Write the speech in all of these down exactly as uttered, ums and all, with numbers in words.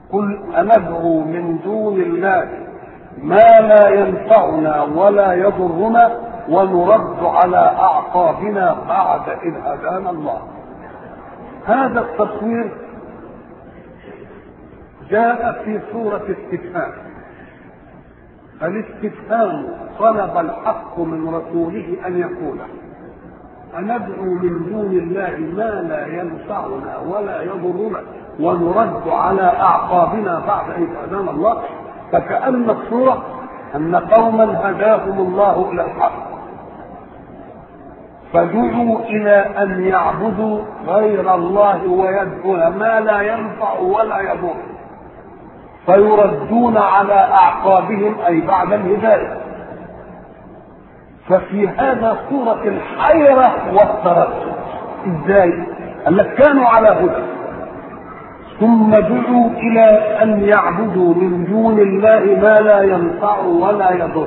قل أندعو من دون الله ما لا ينفعنا ولا يضرنا ونرد على أعقابنا بعد إذ هدانا الله. هذا التصوير جاء في سورة استفهام. الاستفهام طلب الحق من رسوله أن يقول أندعو من دون الله ما لا ينفعنا ولا يضرنا ونرد على أعقابنا بعد إذ هدانا الله. فكأن الصورة أن قوما هداهم الله إلى الحق فدعوا إلى أن يعبدوا غير الله ويدعون ما لا ينفع ولا يضر فيردون على أعقابهم أي بعد الهداية. ففي هذا صورة الحيرة والتردد. إزاي؟ أنك كانوا على هدى ثم دعوا إلى أن يعبدوا من دون الله ما لا ينفع ولا يضر.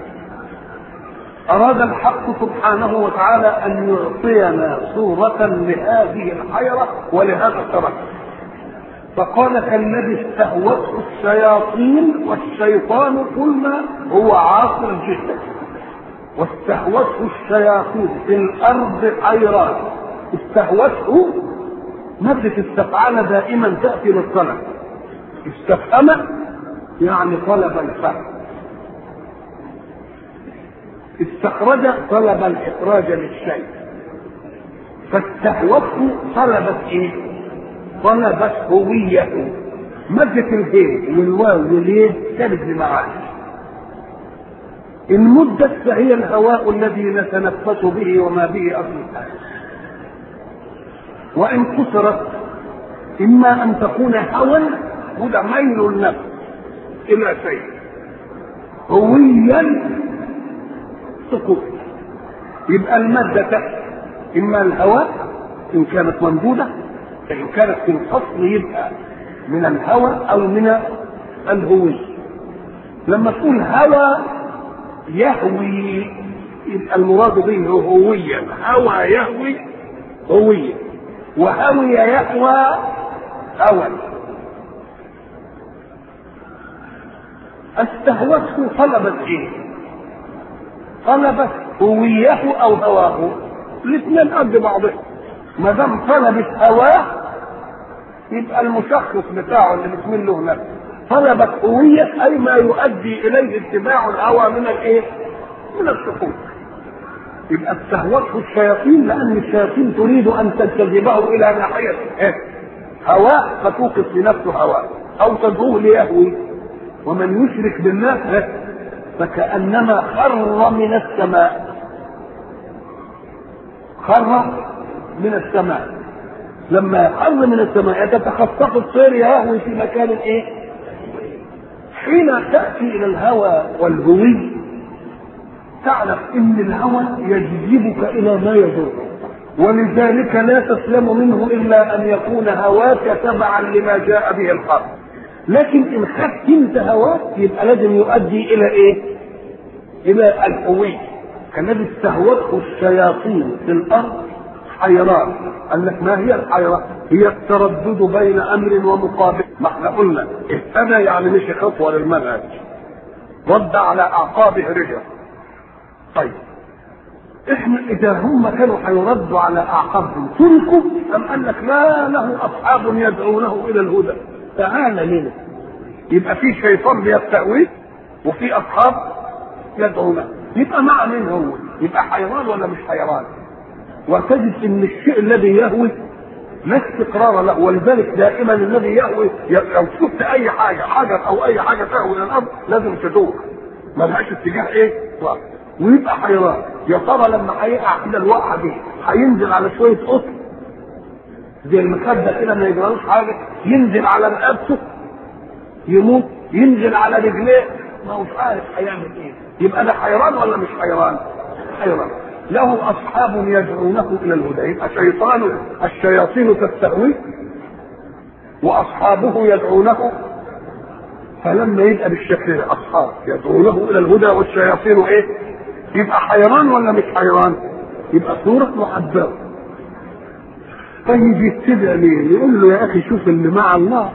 أراد الحق سبحانه وتعالى أن يعطينا صورة لهذه الحيرة ولهذا التردد. فقال كالذي استهوته الشياطين والشيطان قلنا هو عاصر جدا. واستهوته الشياطين في الأرض حيران. استهوته مادة استفعال دائما تأتي للطلب. استفهم يعني طلب الفهم. استخرج طلب الإخراج للشيء. فاستهوته طلبت إيه؟ طلبت هويته. مادة الهي والواو واليد كانت بمعاني. المدة فهي الهواء الذي نتنفس به وما به أصل الحياة. وإن كسرت إما أن تكون هوى وده ميل النفس إلى شيء هويا سقوط. يبقى المادة إما الهواء إن كانت موجودة فإن كانت في الفصل يبقى من الهوى أو من الهوي. لما تقول هوى يهوي يبقى المراد به هويا. هوى يهوي هويا وهوي يهوى هوى. استهوته طلبت ايه؟ طلبت هويته او هواه. الاثنين قد بعضهم. ما دام طلبت هواه يبقى المشخص بتاعه اللي بتميل له نفسه. طلبت هوية اي ما يؤدي اليه اتباع الهوى من الايه؟ من السقوط. يبقى استهوته الشياطين لان الشياطين تريد ان تجذبه الى ناحيه إيه؟ هواء فتوقف لنفسه هواء او تدعوه ليهوي. ومن يشرك بالله إيه؟ فكانما خر من السماء. خر من السماء. لما خر من السماء تتخطف الطير يهوي في مكان ايه؟ حين تاتي الى الهوى والهوي تعرف ان الهوى يجذبك الى ما يضر ولذلك لا تسلم منه الا ان يكون هواك تبعا لما جاء به الحق. لكن ان خدت انت هواك يبقى لازم يؤدي الى ايه؟ الى الهوي. كالذي استهوته الشياطين في الارض حيران. قال لك ما هي الحيرة؟ هي التردد بين امر ومقابل. ما احنا قلنا اهتدى يعني مشي خطوه للمنهج رد على اعقابه رجع. طيب احنا اذا هم كانوا هيردوا على اعقابهم تركوا ام قال لك لا له اصحاب يدعونه الى الهدى تعالى لنا. يبقى في شيطان بيستهويه وفي اصحاب يدعونه. يبقى مع مين هو؟ يبقى حيران ولا مش حيران؟ وتجد ان الشيء الذي يهوي لا استقرار له. ولذلك دائما الذي يهوي لو شفت اي حاجه حجر او اي حاجه تهوي الى الارض لازم تدور ما لهاش اتجاه ايه؟ واحد. ويبقى حيران يا ترى لما هيقع كده الوقعه دي هينزل على شويه قطن زي المخده كده ما يجرالوش حاجه، ينزل على رقبته يموت، ينزل على رجليه ما هوش عارف هيعمل ايه. يبقى ده حيران ولا مش حيران؟ حيران. له اصحاب يدعونه الى الهدى. يبقى شيطان الشياطين تستهويه واصحابه يدعونه. فلما يبقى بالشكل اصحاب يدعونه الى الهدى والشياطين ايه؟ يبقى حيران ولا مش حيران؟ يبقى صورة معبرة. طيب يتبع ليه؟ يقول له يا اخي شوف اللي مع الله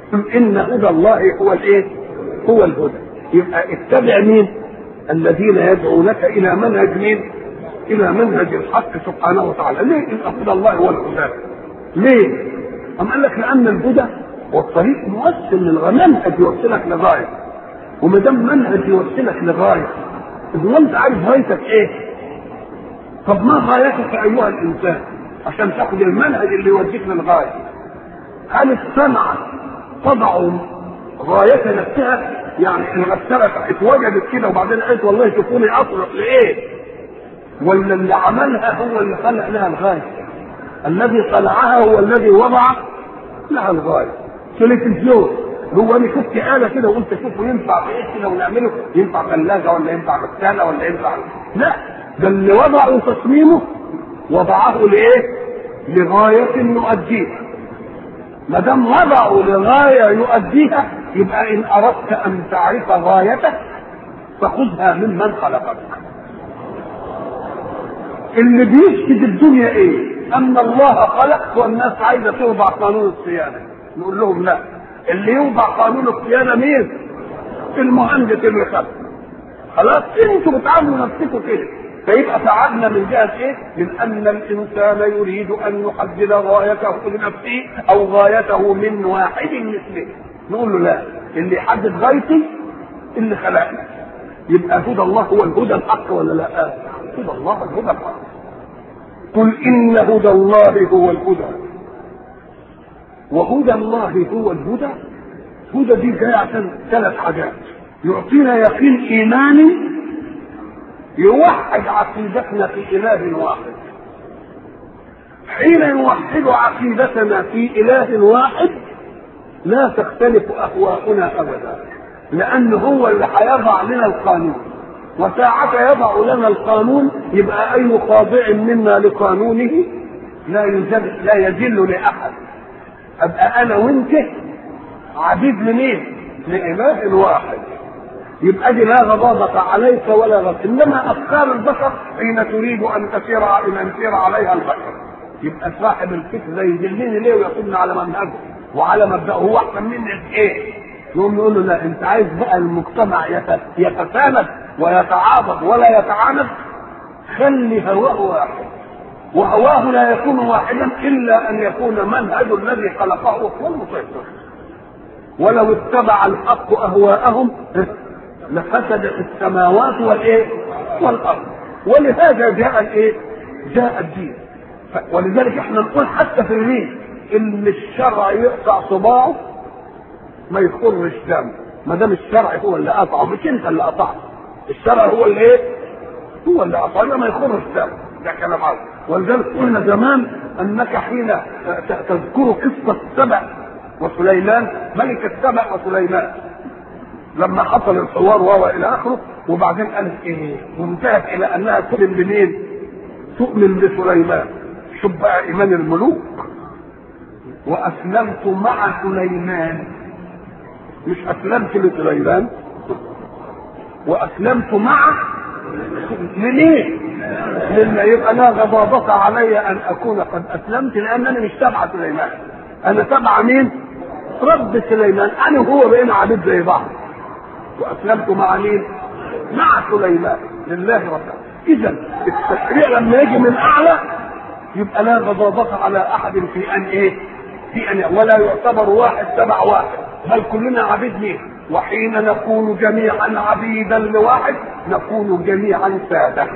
ان هدى الله هو الايه؟ هو الهدى. يبقى اتبع مين؟ الذين يدعونك الى منهج مين؟ الى منهج الحق سبحانه وتعالى. ليه ان هدى الله هو الهدى؟ ليه؟ أم قال لك لان الهدى والطريق موصل للمنهج يوصلك لغايه، وما دام منهج يوصلك لغايه اذا انت عارف غايتك ايه؟ طب ما غايتك ايها الانسان عشان تاخد المنهج اللي يوديك للغايه؟ هل الصنعه تضع غايه نفسها؟ يعني الغساله اتوجدت كده وبعدين قالت والله شوفوني اطرق لايه؟ ولا اللي عملها هو اللي خلق لها الغايه؟ الذي صنعها هو الذي وضع لها الغايه. تلفزيون هو انا شفت آلة كده وقلت شوفوا ينفع في ايه كده ونعمله، ينفع ثلاجه ولا ينفع غساله ولا ينفع؟ لا، ده اللي وضعوا تصميمه وضعه لايه؟ لغايه يؤديها. ما دام وضعوا لغايه يؤديها يبقى ان اردت ان تعرف غايتك فخذها ممن خلقك. اللي بيفسد الدنيا ايه؟ ان الله خلق والناس عايزه توضع قانون الصيانه. نقول لهم لا، اللي يوضع قانون الصيانه مين؟ المهندس اللي خلق. خلاص انتوا بتعاملوا نفسكم كده. فيبقى تعبنا من جهه ايه؟ من ان الانسان يريد ان يحدد غايته لنفسه او غايته من واحد مثله. نقول له لا، اللي يحدد غايتي اللي خلقني. يبقى هدى الله هو الهدى الحق ولا لا؟ هدى الله الهدى الحق. قل ان هدى الله هو الهدى. وهدى الله هو الهدى. هدى دي جايه عشان ثلاث حاجات: يعطينا يقين ايماني يوحد عقيدتنا في اله واحد. حين نوحد عقيدتنا في اله واحد لا تختلف اهواؤنا ابدا، لان هو اللي هيضع لنا القانون. وساعة يضع لنا القانون يبقى اي خاضع منا لقانونه لا يذل لا يذل لاحد. ابقى انا وانت عبيد لمين؟ لاله واحد. يبقى دي لا غضاضة عليك ولا غضب. انما افكار البشر حين تريد ان تسير ان يسير عليها البشر يبقى صاحب الفكر ده يدلني ليه ويقودنا على منهجه وعلى مبدأه. هو احسن مني ايه؟ يقوم نقول له لا، انت عايز بقى المجتمع يتساند ويتعاضد ولا يتعاند، خلي هواه واحد. وهواه لا يكون واحدا الا ان يكون منهج الذي خلقه هو المسيطر. ولو اتبع الحق اهواءهم لفسدت السماوات والايه؟ والارض. ولهذا جاء الايه؟ جاء الدين. ولذلك احنا نقول حتى في الريف ان الشرع يقطع صباعه ما يخرش دم، ما دام الشرع هو اللي قطعه، مش انت اللي قطعه. الشرع هو اللي ايه؟ هو اللي قطعه ما يخرش دم. ده كلام عظيم. ولذلك قلنا زمان انك حين تذكر قصه سبع وسليمان، ملك السبع وسليمان، لما حصل الحوار وهو الى اخره، وبعدين قالت ايه؟ وانتهت الى انها تؤمن بمين؟ تؤمن بسليمان. شوف بقى ايمان الملوك. واسلمت مع سليمان، مش اسلمت لسليمان، واسلمت مع لمين؟ لما يبقى لا غضاضة علي ان اكون قد اسلمت، لانني مش تبع سليمان، انا تبع مين؟ رب سليمان. انا وهو بقينا عبيد زي بعض. واسلمت مع مين؟ مع سليمان لله رب. اذا التشريع لما يجي من اعلى يبقى لا غضاضة على احد في ان ايه؟ في ان ولا يعتبر واحد تبع واحد، بل كلنا عبيد مين؟ وحين نكون جميعا عبيدا لواحد نكون جميعا سادة.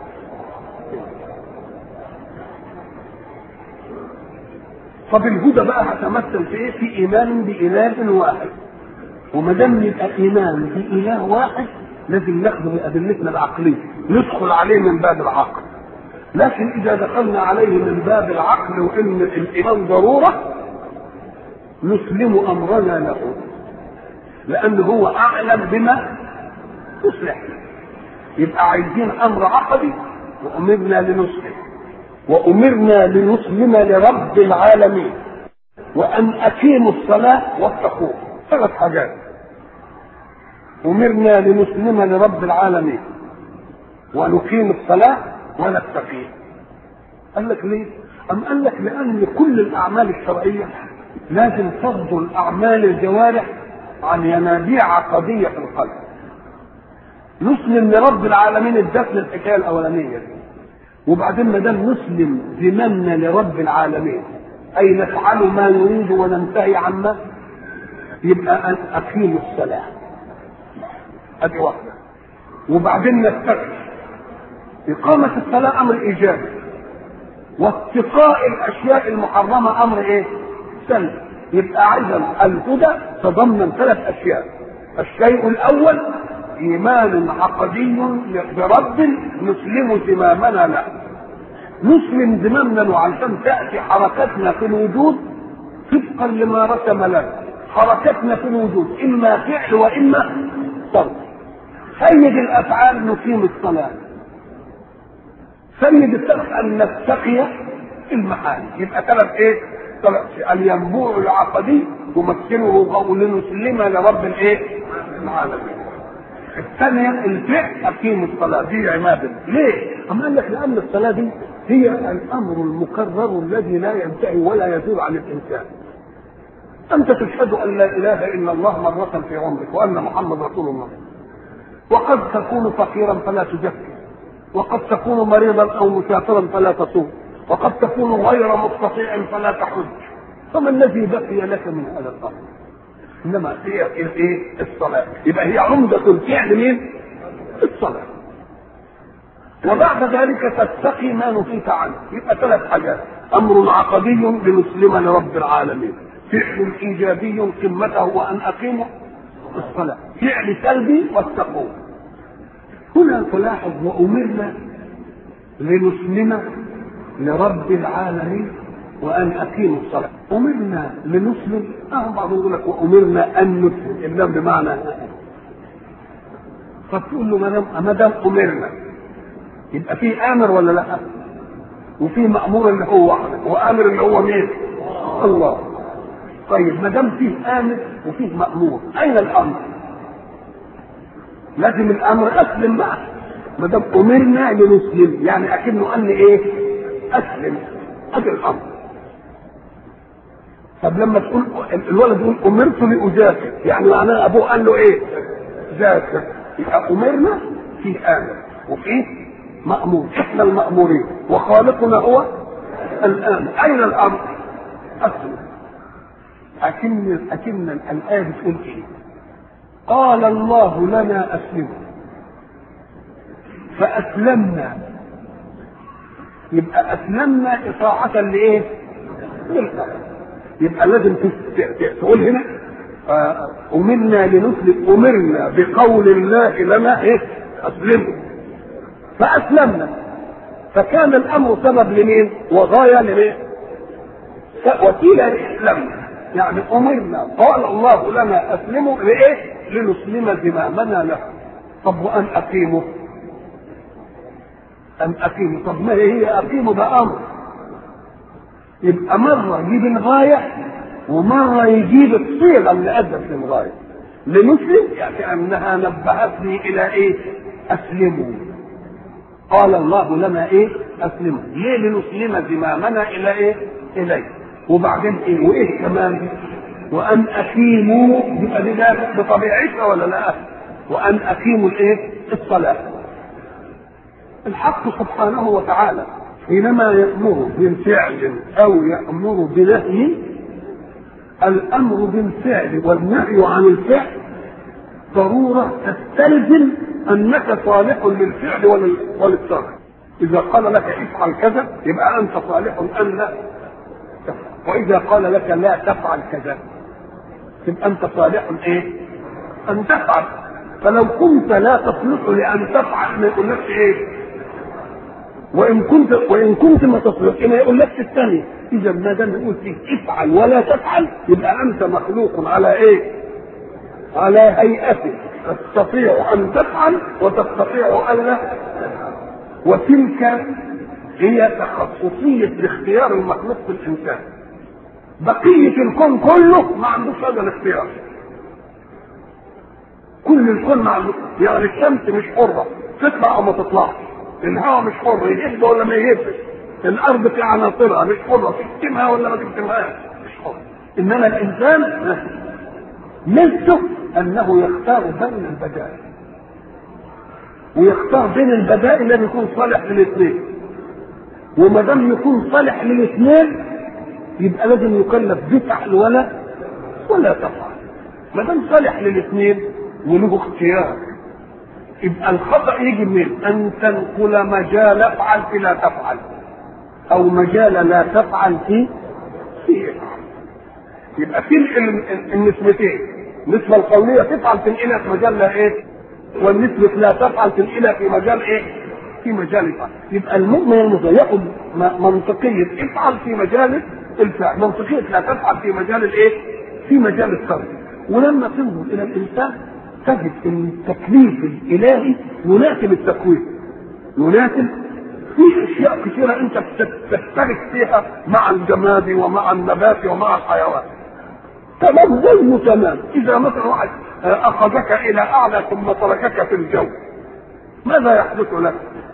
طب الهدى بقى هتمثل في ايه؟ في ايمان باله واحد. وما دام يبقى ايمان باله واحد لازم ناخذ بادلتنا العقليه، ندخل عليه من باب العقل. لكن اذا دخلنا عليه من باب العقل وان الايمان ضروره نسلم امرنا له، لانه هو اعلم بما يصلح. يبقى عايزين امر عقدي وامرنا لنسلم، وامرنا لنسلم لرب العالمين، وان اقيموا الصلاه واتقوه. ثلاث حاجات. امرنا لنسلم لرب العالمين ونقيم الصلاه ونتقيه. قال لك ليه؟ أم قال لك لأن كل الأعمال الشرعية لازم تفضل اعمال الجوارح عن ينابيع عقديه في القلب. نسلم لرب العالمين الدفن الحكايه الاولانيه دي، وبعدين ما دام نسلم ذممنا لرب العالمين اي نفعل ما نريد وننتهي عما، يبقى ان اقيم الصلاه ادي واحده. وبعدين نستقيم. اقامه الصلاه امر ايجابي، واتقاء الاشياء المحرمه امر ايه؟ سلبي. يبقى اذا الهدى تضمن ثلاث اشياء. الشيء الاول ايمان عقدي برب نسلم زمامنا له. نسلم زمامنا علشان تاتي حركتنا في الوجود طبقا لما رسم لنا. حركتنا في الوجود اما فعل واما صرف. سيد الافعال نقيم الصلاه، سيد الصرف ان نتقي المحال. يبقى ثلاث ايه؟ ثلاث. الينبوع العقدي تمكنه قول نسلم لرب الايه؟ العالمين. الثانية الفعل أقيم الصلاة دي عمادة. ليه؟ أما قال لك لأن الصلاة دي هي الأمر المكرر الذي لا ينتهي ولا يزول عن الإنسان. أنت تشهد أن لا إله إلا الله مرة في عمرك وأن محمد رسول الله، وقد تكون فقيرا فلا تزكي، وقد تكون مريضا أو مسافرا فلا تصوم، وقد تكون غير مستطيع فلا تحج. فما الذي بقي لك من هذا الأمر؟ انما هي الايه؟ الصلاه. يبقى هي عمده الفعل مين؟ الصلاه. وبعد ذلك تتقي ما نهيت عنه. يبقى ثلاث حاجات: امر عقدي لنسلم لرب العالمين، فعل ايجابي قمته وان اقيموا الصلاه، فعل سلبي والتقوى. هنا تلاحظ وامرنا لنسلم لرب العالمين وان اقيموا الصلاه. امرنا لنسلم، اه بعض يقول لك وامرنا ان نسلم، اللام بمعنى. فتقول له ما دام ما دام امرنا يبقى في امر ولا لا؟ وفي مامور اللي هو واحد، وامر اللي هو مين؟ الله. طيب ما دام فيه امر وفيه مامور، اين الامر؟ لازم الامر اسلم معه. ما دام امرنا لنسلم يعني اكنه ان ايه؟ اسلم. ادي الامر. طب لما تقول الولد يقول امرت لاجاكر، يعني معناه ابوه قال له ايه؟ ذاكر. يبقى امرنا فيه امر وفيه مامور، احنا المامورين وخالقنا هو الامر. اين الامر؟ اسلم. اكن اكن الايه بتقول ايه؟ قال الله لنا اسلموا فاسلمنا. يبقى اسلمنا اطاعه لايه؟ للامر. يبقى لازم تقول هنا امرنا لنسلم، امرنا بقول الله لنا ايه؟ اسلموا فاسلمنا. فكان الامر سبب لمين؟ وغايه لمين؟ وسيله لاسلامنا. يعني امرنا قال الله لنا اسلموا لايه؟ لنسلم زمامنا له. طب وان اقيموا؟ ان اقيموا، طب ما هي اقيموا ده امر. يبقى مرة يجيب الغاية ومرة يجيب الصيغة اللي أدت للغاية. لنسلم يعني أنها نبهتني إلى إيه؟ أسلموا. قال الله لنا إيه؟ أسلموا. ليه لنسلم زمامنا إلى إيه؟ إليه. وبعدين إيه؟ وإيه كمان؟ وأن أقيموا. يبقى دي ده بطبيعتها ولا لا؟ وأن أقيموا الإيه؟ الصلاة. الحق سبحانه وتعالى حينما يأمر بالفعل أو يأمر بنهي، الأمر بالفعل والنهي عن الفعل ضرورة تستلزم أنك صالح للفعل وللترك. إذا قال لك افعل كذا يبقى أنت صالح أن لا تفعل، وإذا قال لك لا تفعل كذا يبقى أنت صالح إيه؟ أن تفعل. فلو كنت لا تصلح لأن تفعل ما يقولكش إيه؟ وإن كنت وإن كنت ما تصلح ما يقولكش الثاني. إذا ما دام يقول فيك افعل ولا تفعل يبقى أنت مخلوق على إيه؟ على هيئتك تستطيع أن تفعل وتستطيع أن لا. وتلك هي تخصصية الاختيار المخلوق في الإنسان. بقية الكون كله ما عندوش هذا الاختيار. كل الكون ما عندوش. يعني الشمس مش حرة تطلع أو ما تطلعش، الهواء مش حر يهب ولا ما يهبش، الأرض في عناصرها مش حرة تكتمها ولا ما تكتمهاش، مش حر. انما الانسان ميزته انه يختار بين البدائل، ويختار بين البدائل الذي يكون صالح للاثنين، وما دام يكون صالح للاثنين يبقى لازم يكلف بفعل ولا ولا تفعل. ما دام صالح للاثنين وله اختيار يبقى الخطأ يجي منين؟ ان تنقل مجال افعل في لا تفعل، او مجال لا تفعل في في افعل. يبقى في النسبتين، النسبة القولية تفعل تنقلها في مجال لا ايه، والنسبة لا تفعل تنقلها في مجال ايه؟ في مجال افعل. يبقى المؤمن المسلم ياخذ منطقية افعل في مجال الفعل، منطقية لا تفعل في مجال الايه؟ في مجال الترك. ولما تنظر الى الانسان تجد ان التكليف الالهي يناسب التكوين، يناسب في اشياء كثيره انت تشترك فيها مع الجماد ومع النبات ومع الحيوان تمام زيه تمام. اذا مثلا واحد اخذك الى اعلى ثم تركك في الجو ماذا يحدث لك؟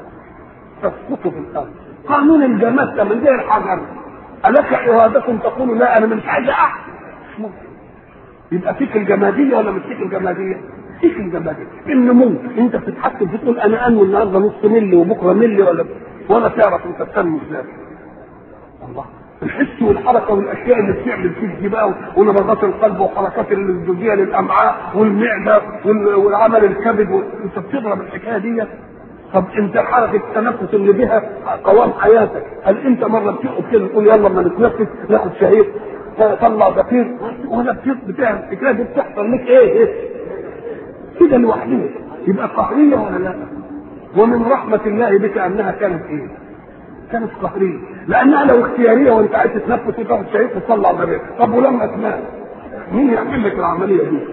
تسقط في الارض. قانون الجماد من زي الحجر، الك اراده تقول لا انا مش عايز احد، مش ممكن. يبقى فيك الجماديه ولا مش فيك الجماديه؟ فيك الجماديه. النمو انت بتتحكم بتقول انا انمو النهارده نص ملي وبكره ملي ولا ولا تعرف انت بتنمو ازاي. الله، الحس والحركه والاشياء اللي بتعمل فيك دي بقى، ونبضات القلب وحركات الزوجيه للامعاء والمعده والعمل الكبد، انت بتضرب الحكايه دي. طب انت حركه التنفس اللي بها قوام حياتك، هل انت مره بتقعد كده تقول يلا ما نتنفس ناخد شهيق طلع زفير ولا بتعمل الحكايه دي بتحصل لك ايه ايه كده لوحدها؟ يبقى قهريه ولا لا؟ ومن رحمه الله بك انها كانت ايه؟ كانت قهريه، لانها لو اختياريه وانت عايز تتنفس وتاخد شهيق وتطلع زفير، طب ولما تنام مين يعمل لك العمليه دي؟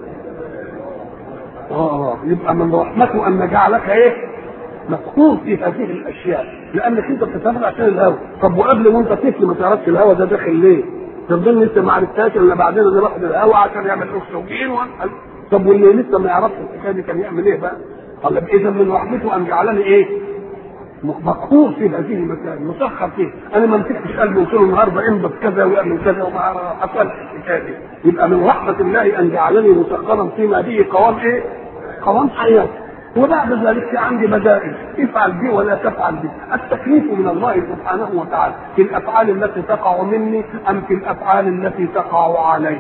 اه يبقى من رحمته ان جعلك ايه؟ مفقود في هذه الاشياء، لانك انت بتسافر عشان الهواء. طب وقبل وانت طفل ما تعرفش الهواء ده داخل ليه؟ تظن انت ما عرفتهاش الا بعدين اللي راح للهواء عشان يعمل اكسجين و... طب واللي لسه ما يعرفش الحكايه دي كان يعمل ايه بقى؟ قال اذا من رحمته ان جعلني ايه؟ مقهور في هذه المسائل، مسخر فيه. انا ما مسكتش قلبي وقلت له النهارده انبت كذا واعمل كذا وما حصلش الحكايه دي. يبقى من رحمه الله ان جعلني مسخرا فيما به قوام ايه؟ قوام حياتي. وبعد ذلك في عندي بدائل، افعل دي ولا تفعل دي. التكليف من الله سبحانه وتعالى في الافعال التي تقع مني ام في الافعال التي تقع علي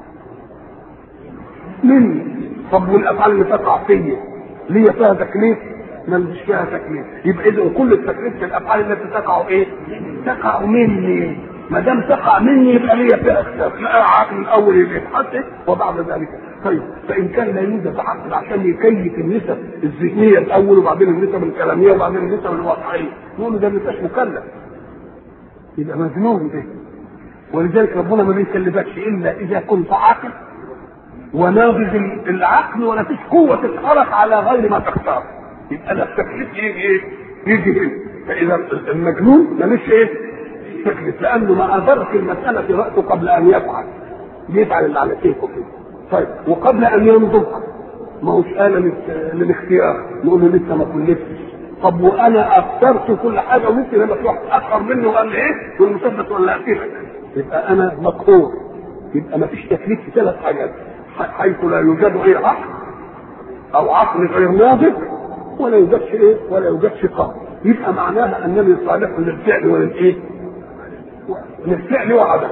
مني. طب والافعال اللي تقع فيا ليه فيها تكليف؟ ما مش فيها تكليف. يبقى اذا كل التكليف في الافعال التي تقع ايه؟ تقع مني. ما دام تقع مني يبقى ليا فيها اختلاف. لا عقل الاول يتحدث وبعد ذلك. طيب فان كان لا يوجد عقل عشان يكيف النسب الذهنيه الاول وبعدين النسب الكلاميه وبعدين النسب الواقعيه، نقول ده مش مكلف، يبقى مجنون ده. ولذلك ربنا ما بيكلفكش الا اذا كنت عاقل وناضج العقل ولا فيش قوه تتحرك على غير ما تختار. يبقى ده التكليف يجي ايه؟ يجي هنا. فاذا المجنون ماليش ايه؟ تكليف، لانه ما ادرك المساله في راسه قبل ان يفعل، يفعل اللي على كيفه كده. طيب وقبل ان ينضج ما هوش آلة للاختيار، نقول له لسه ما كلفتش. طب وانا اخترت كل حاجه وممكن لما تروح اخر منه وقال لي ايه؟ والمثبت ولا اكلك، يبقى انا مقهور. يبقى ما فيش تكليف في ثلاث حاجات، حيث لا يوجد غير عقل او عقل غير ناضج ولا يوجدش ايه؟ ولا يوجدش قهر. يبقى معناها انني صالح للفعل وللايه؟ للفعل وعدم.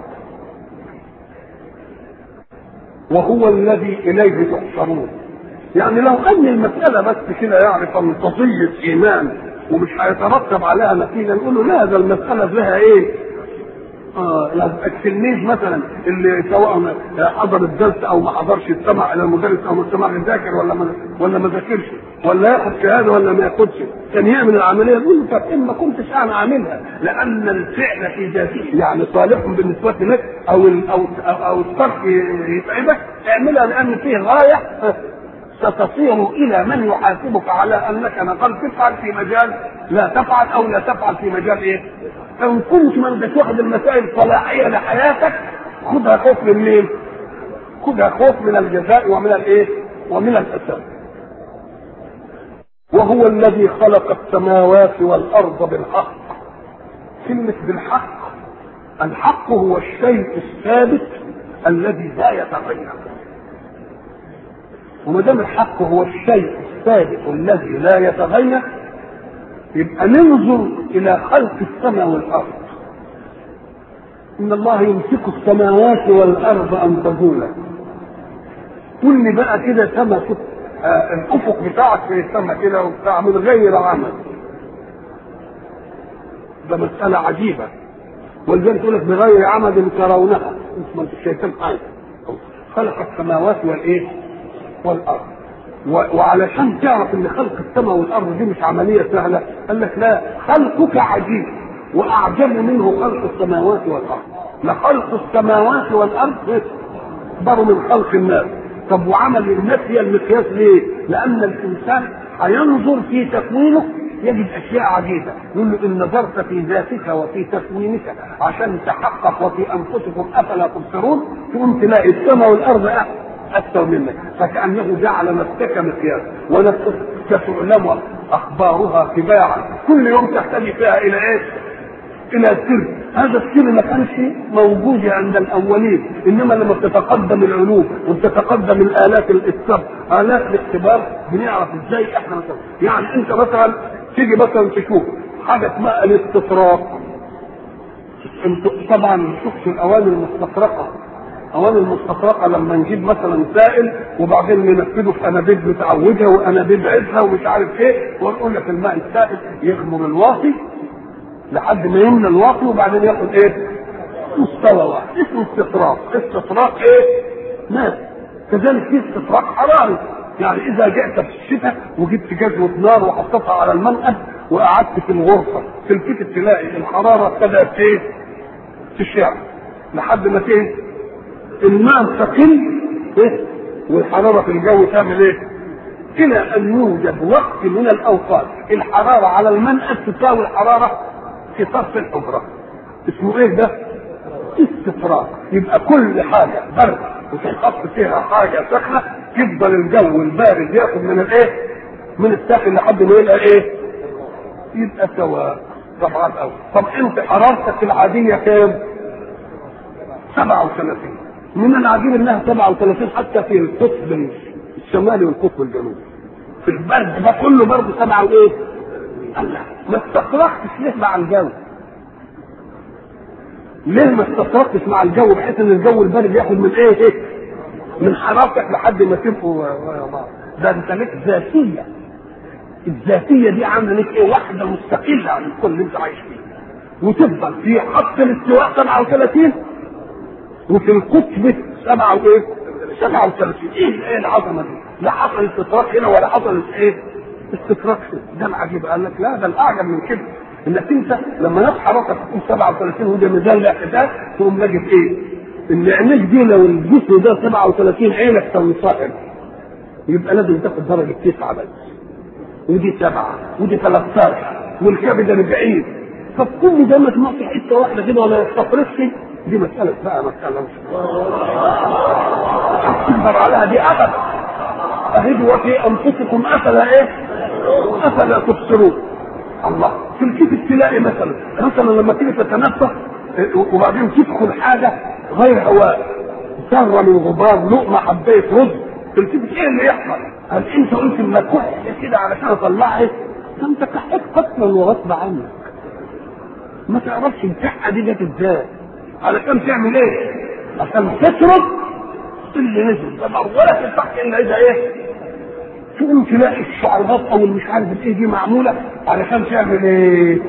وهو الذي اليه تحشرون. يعني لو ان المساله بس كده يعني فانتصيه ايمان ومش هيترتب عليها نتيجه، نقول له لا، ده المساله فيها ايه؟ اه التلميذ مثلا اللي سواء حضر الدرس او ما حضرش، استمع الى المدرس او ما استمع يذاكر ولا ما ولا ما ذاكرش، ولا ياخد شهاده ولا ما ياخدش، كان يعمل العمليه يقول له طب ان ما كنتش انا عاملها، لان الفعل في ذاته يعني صالح بالنسبه لك او او او, أو الترك يتعبك، اعملها لان فيه غايه ستصير الى من يحاسبك على انك نقلت تفعل في مجال لا تفعل او لا تفعل في مجال ايه؟ ان كنت ما انتش واخد المسائل صلاحيه لحياتك خدها خوف من مين؟ خدها خوف من الجزاء ومن الايه؟ ومن الحساب. وهو الذي خلق السماوات والارض بالحق. كلمه بالحق الحق هو الشيء الثابت الذي لا يتغير. وما دام الحق هو الشيء الثابت الذي لا يتغير يبقى ننظر الى خلق السماء والارض. ان الله يمسك السماوات والارض ان تزولا. قل لي بقى كده سما كده آه الافق بتاعك في السماء كده وبتاع من غير عمل، ده مساله عجيبه. ولذلك يقول لك بغير عمد ترونها، اسمه الشيطان حاجه خلق السماوات والايه والارض. وعلشان تعرف ان خلق السماء والارض دي مش عمليه سهله، قال لك لا، خلقك عجيب واعجب منه خلق السماوات والارض. لخلق السماوات والارض اكبر من خلق الناس. طب وعمل الناس هي المقياس ليه؟ لان الانسان هينظر في تكوينه يجد اشياء عجيبه، يقول له ان نظرت في ذاتك وفي تكوينك عشان تحقق وفي انفسكم افلا تبصرون، تقوم تلاقي السماء والارض اكثر منك، فكانه جعل نفسك مقياس، ونفسك تعلم اخبارها تباعا، كل يوم تحتاج فيها الى ايه؟ الى سر. هذا السر ما كانش موجود عند الاولين، انما لما بتتقدم العلوم وبتتقدم الالات السبق، الات الاختبار، بنعرف ازاي احنا مثلا. يعني انت مثلا تيجي مثلا تشوف حاجه اسمها الاستطراق. طبعا ما تشوفش الاواني المستطرقه. اواني المستطرقه لما نجيب مثلا سائل وبعدين ننفذه في انابيب متعوجه وانابيب عزها ومش عارف ايه، ونقول لك الماء السائل يغمر الواطي لحد ما يملى الواطي وبعدين ياخد ايه؟ مستوى واحد اسمه استطراق. استطراق ايه؟ ماء. كذلك في استطراق حراري، يعني اذا جئت في الشتاء وجبت جزوه نار وحطيتها على المنقد وقعدت في الغرفه تلتفت تلاقي الحراره ابتدات ايه؟ تشع لحد ما ايه؟ الماء تقل ايه؟ والحراره في الجو تعمل ايه؟ الى ان يوجد وقت من الاوقات الحراره على المنقد تساوي الحراره في طرف الحجره. اسمه ايه ده؟ استطراق. يبقى كل حاجه برد وتنحط فيها حاجه سخنه يفضل الجو البارد ياخد من الايه؟ من الساخن لحد ما يبقى ايه؟ يبقى سواء. طبعا قوي. طب انت حرارتك العاديه كام؟ سبعة وثلاثين. من العجيب انها سبعة وثلاثين حتى في القطب الشمالي والقطب الجنوبي. في البرد ده كله برضه سبعة وايه؟ الله، ما استطرقتش ليه مع الجو؟ ليه ما استطرقتش مع الجو بحيث ان الجو البارد ياخد من ايه؟ ايه؟ من حرارتك لحد ما تبقوا يا بعض. ده انت لك ذاتيه. الذاتيه دي عامله لك ايه؟ واحده مستقله عن الكل اللي انت عايش فيه. وتفضل في خط الاستواء سبعة وثلاثين وفي القطب سبعة وايه؟ سبعة وثلاثين. ايه ايه العظمه دي؟ لا حصل استطراق هنا ولا حصل ايه؟ استطراق. ده العجيب. قال لك لا، ده الاعجب من كده انك انت لما نفس حرارتك تكون سبعة وثلاثين وده ميزان الاعتدال تقوم لاقي ايه؟ ان عينيك دي لو الجسم ده سبعة وثلاثين عينك تنصاحب يبقى لازم تاخد درجه تسعه بس، ودي سبعه ودي ثلاثة عشر والكبد أربعين. طب كل ده ما تنقي حته واحده كده ولا يستطرقش؟ دي مساله بقى مساله مش تقدر عليها دي ابدا. اهد وفي انفسكم افلا ايه؟ افلا تبصرون. الله، في الكتب تلاقي مثلا مثلا لما تيجي تتنفس وبعدين تدخل حاجه غير هواء، ذره من غبار، لقمه، حبايه رز، في الكتب ايه اللي يحصل؟ هل انت قلت ما كحت كده علشان اطلعها؟ انت كحت قتلا وغصب عنك. ما تعرفش الكحه دي جت ازاي؟ علشان تعمل ايه؟ عشان تشرب اللي نزل طبعا ولا تفتح الا اذا ايه؟ تقوم تلاقي الشعرات او المش عارف ايه دي معموله علشان تعمل ايه؟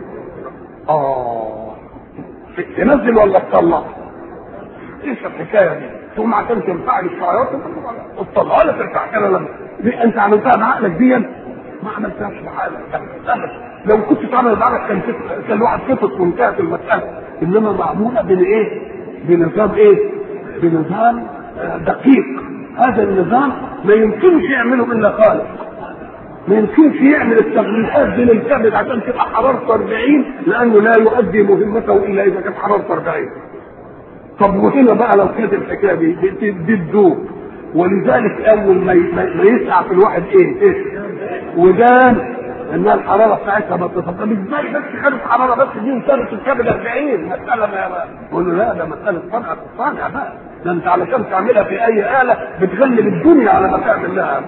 اه تنزل ولا تطلع؟ ايش الحكايه دي؟ تقوم عشان تنفع الشعرات وتطلعها ولا ترجع كده لما دي انت عملتها بعقلك دي؟ ما عملتهاش بحالك. لو كنت تعمل بعقلك كان كان الواحد كفت وانتهت المساله، انما معموله بين ايه؟ بنظام ايه؟ بنظام دقيق. هذا النظام ما يمكنش يعمله الا خالق. ما يمكنش يعمل التغليفات بين الكبد عشان تبقى حرارته أربعين، لانه لا يؤدي مهمته الا اذا كانت حرارته أربعين. طب وهنا بقى لو كانت الحكايه دي دي, دي تدوب. ولذلك اول ما ما يسعى في الواحد ايه؟ ايه؟ ودان انها الحراره بتاعتها بسيطه. طب ازاي بس خدت حراره بس دي وصارت الكبد أربعين؟ مساله ما بقول له لا، ده مساله صنعه الصانع بقى، ده انت علشان تعملها في اي اله بتغلب الدنيا على ما تعمل لها.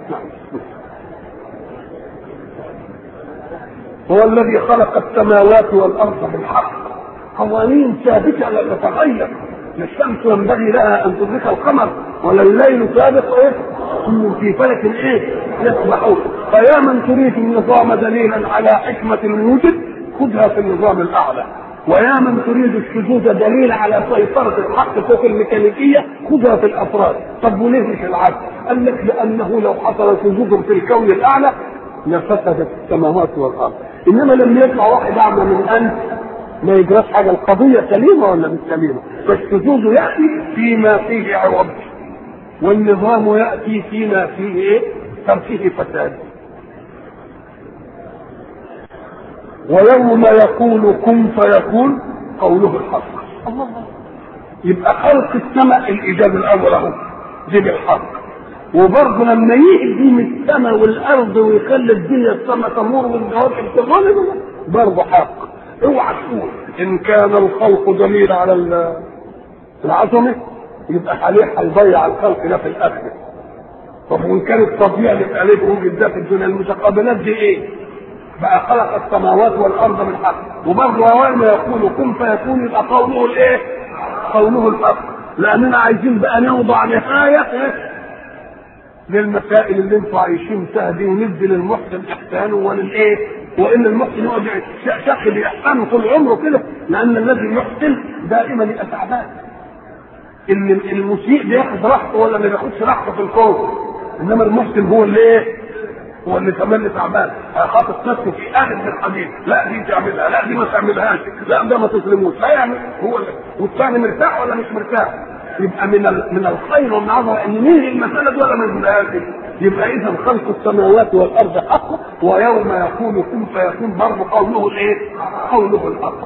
هو الذي خلق السماوات والارض بالحق، قوانين ثابته لا تتغير. الشمس ينبغي لها ان تدرك القمر، ولا الليل سابق ايه في فلك ايه يسبحون. فيا من تريد النظام دليلا على حكمه الوجود خذها في النظام الاعلى، ويا من تريد الشذوذ دليل على سيطره الحق فوق الميكانيكيه خذها في الافراد. طب وليه مش العكس؟ قال لك لانه لو حصل شذوذ في الكون الاعلى لفسدت السماوات والارض، انما لما يطلع واحد اعمى من انت ما يجراش حاجه، القضيه سليمه ولا مش سليمه؟ فالشذوذ ياتي فيما فيه عوض، والنظام ياتي فيما فيه ايه؟ فيه فساد. ويوم يقول كن فيكون قوله الحق. الله الله. يبقى خلق السماء الايجاد الاول اهو دي بالحق، وبرضه لما يهدم السماء والارض ويخلي الدنيا السماء تمر والكواكب تغلب برضه حق. اوعى تقول ان كان الخلق دليل على العظمه يبقى عليه هيضيع الخلق ده في الاخره. طب وان كان الطبيعه اللي عليه توجد ده في الدنيا، المتقابلات دي ايه؟ بقى خلق السماوات والارض بالحق، وبرضه اول ما يقول كن فيكون يبقى قوله الايه؟ قوله الحق. لاننا عايزين بقى نوضع نهايه للمسائل اللي انتوا عايشين فيها دي، وندي للمحسن احسانه وللايه؟ وان المحسن يقعد شق باحسانه طول عمره كده، لان الذي يحسن دائما يبقى تعبان. ان المسيء بياخد راحته ولا ما بياخدش راحته في الكون، انما المحسن هو اللي ايه؟ هو اللي كمان تعبان، خاطف نفسه في اخر من الحديث، لا دي تعملها، لا دي ما تعملهاش، لا ده ما تظلموش، لا يعني هو اللي. والثاني مرتاح ولا مش مرتاح؟ يبقى من من الخير والنظر ان مين المساله دي ولا ما يقولهاش. يبقى اذا خلق السماوات والارض حق، ويوم يقول كن فيكون برضه قوله الايه؟ قوله الحق.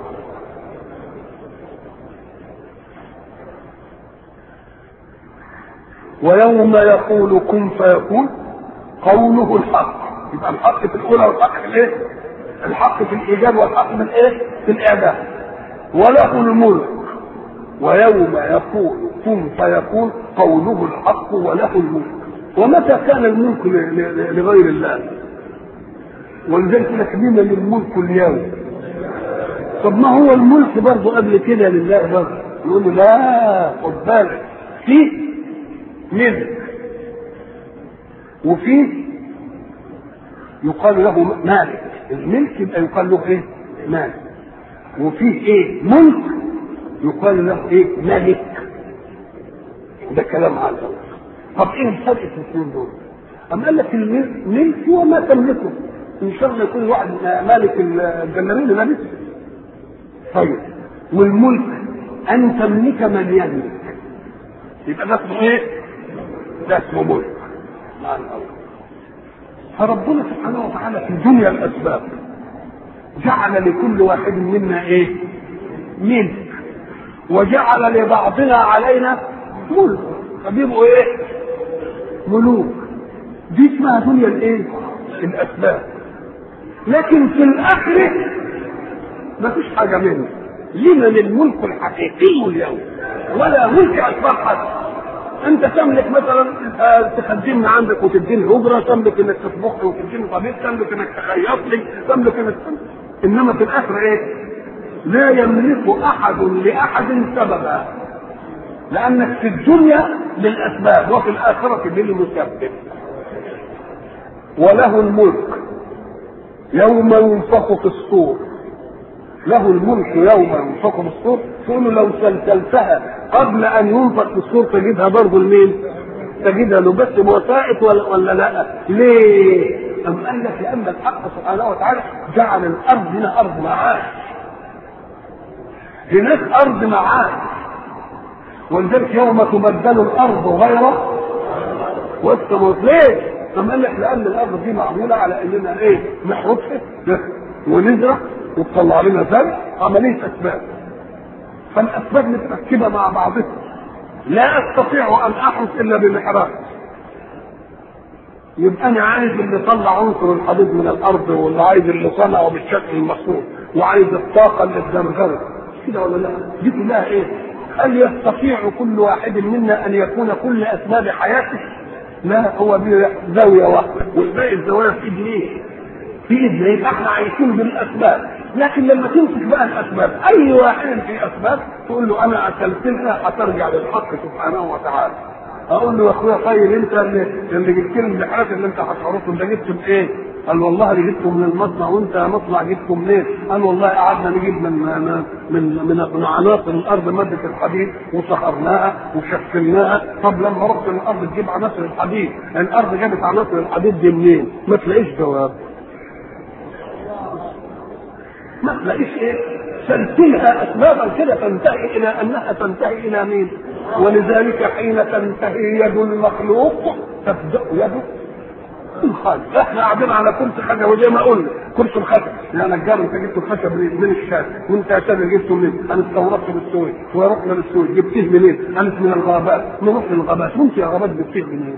ويوم يقول كن فيكون قوله الحق. يبقى الحق في الاولى والحق في الايه؟ الحق في الايجاب والحق في الايه؟ في الاعدام. وله الملك ويوم يقول كن فيكون قوله الحق وله الملك. ومتى كان الملك لغير الله؟ ولذلك لك لنا للملك اليوم. طب ما هو الملك برضه قبل كده لله برضه؟ يقول له لا خد بالك، في ملك وفي يقال له مالك. الملك يبقى يقال له ايه؟ مالك. وفيه ايه؟ ملك يقال له ايه؟ ملك. ده كلام عام. طب ايه الفرق في الاثنين دول؟ اما قال لك الملك هو ما تملكه، ان شاء الله يكون واحد مالك الجنانين مالك. طيب والملك ان تملك من يملك، يبقى ده اسمه ايه؟ ده اسمه ملك. مع الله. فربنا سبحانه وتعالى في دنيا الاسباب جعل لكل واحد منا ايه؟ ملك، وجعل لبعضنا علينا ملك، فبيبقوا ايه؟ ملوك. دي اسمها دنيا الايه؟ الاسباب. لكن في الاخره ما فيش حاجه منه، لمن الملك الحقيقي اليوم، ولا ملك اسباب حد. انت تملك مثلا تخدمني عندك وتديني اجره، تملك انك تطبخ لي وتديني طبيخ، تملك انك تخيط لي، تملك انك تملك. انما في الاخره ايه؟ لا يملك احد لاحد سببا، لانك في الدنيا للاسباب وفي الاخره للمسبب. وله الملك يوم ينفخ في الصور. له الملك يوم ينفخ في الصور. تقول لو سلسلتها قبل ان ينفخ في الصور تجدها برضه لمين؟ تجدها له بس وسائط ولا, ولا لا؟ ليه؟ أم قال لك لأن الحق سبحانه وتعالى جعل الأرض هنا أرض معاش، هناك أرض معاش. ولذلك يوم تبدل الأرض غيره والسماوات. ليه؟ أم قال لك لأن الأرض دي معمولة على إننا إيه؟ نحرثها ونزرع وتطلع لنا زرع، عملية أسباب. فالأسباب متركبة مع بعضها. لا أستطيع أن أحرث إلا بمحراث، يبقى انا عايز اللي طلع عنصر الحديد من الارض، واللي عايز اللي صنعه بالشكل المخصوص، وعايز الطاقه اللي اتزمجرت كده ولا لا؟ دي كلها ايه؟ هل يستطيع كل واحد منا ان يكون كل اسباب حياته؟ لا، هو بزاويه واحده، والباقي الزوايا في ايد مين؟ في ايد. يبقى احنا عايشين بالاسباب، لكن لما تمسك بقى الاسباب، اي واحد في اسباب تقول له انا اكلتها هترجع للحق سبحانه وتعالى. اقول له يا اخويا طيب انت اللي, اللي جبت لي الحاجات اللي انت هتعرفهم ده جبته بايه؟ قال والله اللي جبته من المصنع. وانت يا مصنع جبته منين؟ قال والله قعدنا نجيب من من من, من عناصر الارض ماده الحديد وسخرناها وشكلناها. طب لما رحت الارض تجيب عناصر الحديد، الارض جابت عناصر الحديد دي منين؟ ما تلاقيش جواب، ما تلاقيش ايه؟ سلسلها اسبابا كده تنتهي الى انها تنتهي الى مين؟ ولذلك حين تنتهي يد المخلوق تبدا يد الخالق. احنا قاعدين على كرسي حاجه، وزي ما قلنا كرسي الخشب، يا نجار انت جبت الخشب من الشام، وانت يا شام جبته منين؟ انا استوردته بالسويد، ورحنا للسويد. جبتيه منين؟ قالت من الغابات. نروح للغابات، وانت يا غابات جبتيه منين؟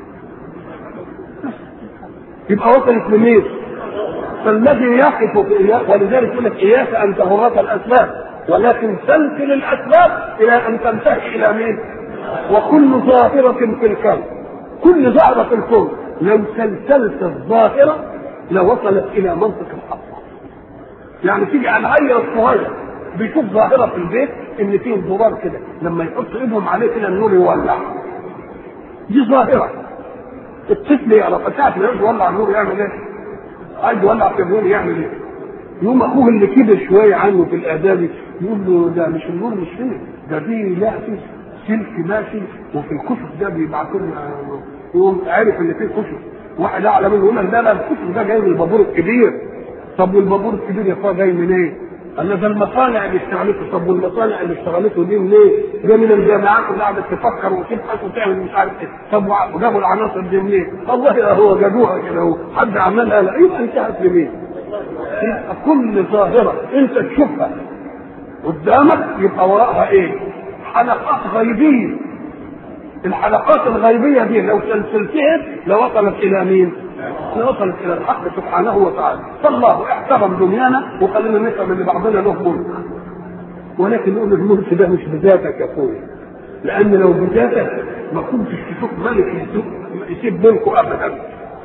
يبقى وصلت لمين؟ فالذي يقف في إياك، ولذلك يقول لك إياك أن تغرق الأسباب، ولكن سلسل الأسباب إلى أن تنتهي إلى مين؟ وكل ظاهرة في الكون، كل ظاهرة في الكون لو سلسلت الظاهرة لوصلت إلى منطق الحق. يعني تيجي على العيل الصغير بيشوف ظاهرة في البيت إن فيه زرار كده، لما يحط إيدهم عليه كده النور يولع، دي ظاهرة. الطفل يعرف ساعة ما يولع النور يعمل إيه؟ عايز يولع في النور يعمل ايه؟ يوم اخوه اللي كبر شويه عنه في الاعدادي يقول له ده مش النور مش فيه، ده فيه لا في سلك ماشي، وفي الكشف ده بيبعتوا لنا. يقوم عارف ان فيه كشف، واحد اعلى منه يقول لك لا لا الكشف ده جاي من البابور الكبير. طب والبابور الكبير يا اخويا جاي منين؟ إيه؟ قال ده المصانع اللي اشتغلته. طب والمصانع اللي اشتغلته دي منين؟ جاي من الجامعات اللي قاعده تفكر وتبحث وتعمل مش عارف ايه. طب وجابوا العناصر دي منين؟ والله هو جابوها كده، هو حد عملها؟ لا، يبقى انتهت لمين؟ كل ظاهره انت تشوفها قدامك يبقى وراءها ايه؟ حلقات غيبيه. الحلقات الغيبيه دي لو سلسلتها لوصلت الى مين؟ لوصلت الى الحق سبحانه وتعالى. فالله احترم دنيانا وخلينا نفهم ان بعضنا له ملك، ولكن نقول الملك ده مش بذاتك يا اخويا، لان لو بذاتك ما كنتش تشوف ملك يسيب ملكه ابدا.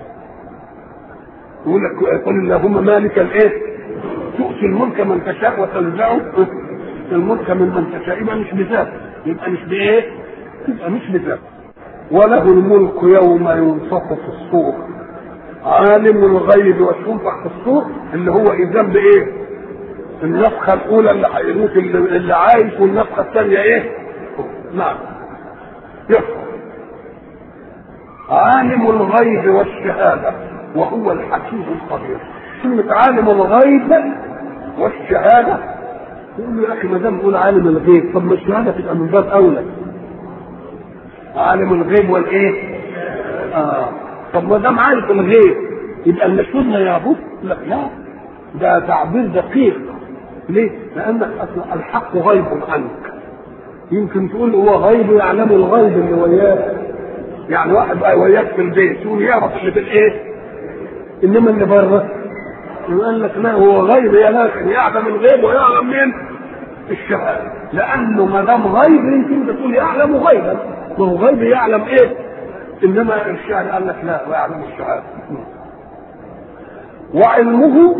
يقول لك قل اللهم مالك الايه؟ تؤتي الملك من تشاء وتنزعه الملك من من تشاء. يبقى مش بذاتك، يبقى مش بايه؟ يبقى مش بذاتك. وله الملك يوم ينفخ في الصور، عالم الغيب والشفع في الصور، اللي هو اذن بايه؟ النفخه الاولى اللي هيموت اللي عايش، والنفخه الثانيه ايه؟ نعم يفخر. عالم الغيب والشهاده وهو الحكيم الخبير. كلمه عالم الغيب والشهاده، يقول له يا اخي ما دام نقول عالم الغيب، طب ما الشهاده تبقى من باب اولى. عالم الغيب والايه؟ اه طب ما دام عارف الغيب يبقى المشهود لا يعبد؟ لا لا، ده تعبير دقيق. ليه؟ لانك اصلا الحق غيب عنك. يمكن تقول هو غيب يعلم الغيب اللي وياك، يعني واحد بقى وياك في البيت تقول يعرف اللي في الايه؟ انما اللي بره يقول لك لا هو غيب، يا لكن يعلم الغيب ويعلم مين؟ الشهاده. لانه ما دام غيب يمكن تقول يعلم غيبا، ما هو غيب يعلم ايه؟ انما الشهاده قال لك لا ويعلم الشهاده. وعلمه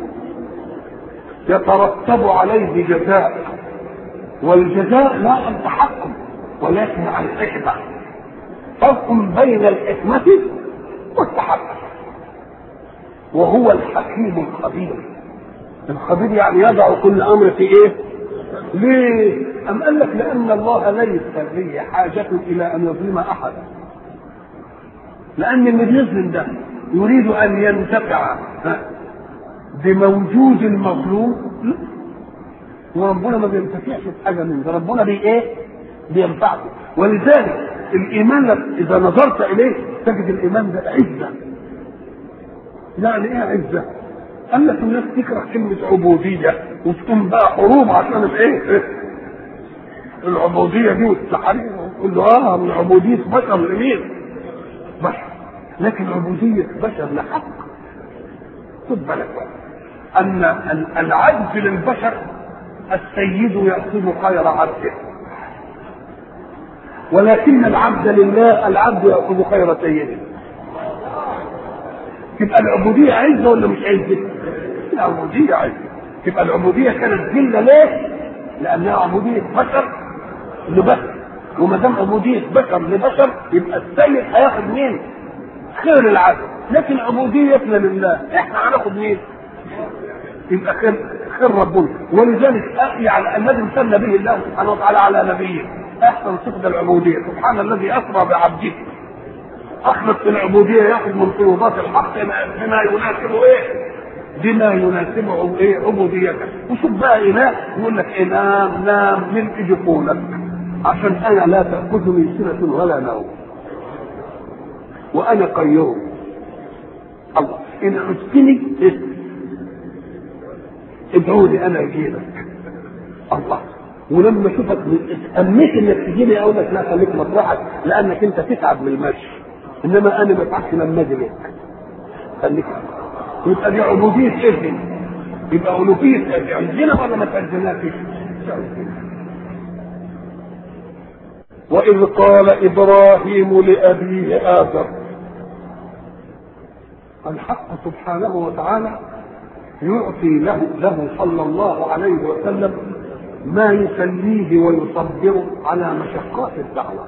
يترتب عليه جزاء، والجزاء لا التحكم ولكن عن الحكمه. فرق بين الحكمه والتحكم. وهو الحكيم الخبير. الخبير يعني يضع كل امر في ايه؟ ليه؟ ام قال لك لان الله ليس به حاجه الى ان يظلم احدا، لان اللي بيظلم ده يريد ان ينتفع بموجود المظلوم، وربنا ما بينتفعش بحاجه من ده، ربنا بي ايه؟ بينفعه. ولذلك الايمان اذا نظرت اليه تجد الايمان ده عزه. يعني ايه عزه؟ قال لك الناس تكره كلمه عبوديه وتقوم بقى حروب عشان الايه؟ العبوديه دي والتحرير. تقول له اه من عبوديه بشر لمين؟ بشر. لكن عبودية بشر لحق. خد بالك أن العبد للبشر السيد يأخذ خير عبده، ولكن العبد لله العبد يأخذ خير سيده. تبقى العبودية عزة ولا مش عزة؟ العبودية عزة. تبقى العبودية كانت ذلة ليه؟ لأنها عبودية بشر لبشر، وما دام عبودية بشر لبشر يبقى السيد هياخد مين؟ خير العبد. لكن عبوديتنا لله احنا هناخد مين؟ يبقى خير خير ربنا. ولذلك يعني الذي امتن به الله سبحانه وتعالى على نبيه احسن صفة العبودية. سبحان الذي اسرى بعبده، اخلص في العبودية ياخذ من فيوضات الحق بما يناسبه ايه؟ بما يناسبه ايه؟ عبوديته. وشوف بقى اله يقول لك إيه؟ نام نام من اجفونك عشان انا لا تاخذني سنة ولا نوم وانا قيوم. الله ان عدتني ادعوا لي انا اجيبك. الله ولما اشوفك امنيت انك تجيني اقول لك لا خليك مطرحك لانك انت تتعب من المشي، انما انا ما اتعبش لما اجي لك. خليك. يبقى دي عبوديه ايه؟ يبقى الوهيه عندنا ولا ما تعزناش؟ واذ قال ابراهيم لابيه آزر. الحق سبحانه وتعالى يعطي له له صلى الله عليه وسلم ما يسليه ويصبره على مشقات الدعوة،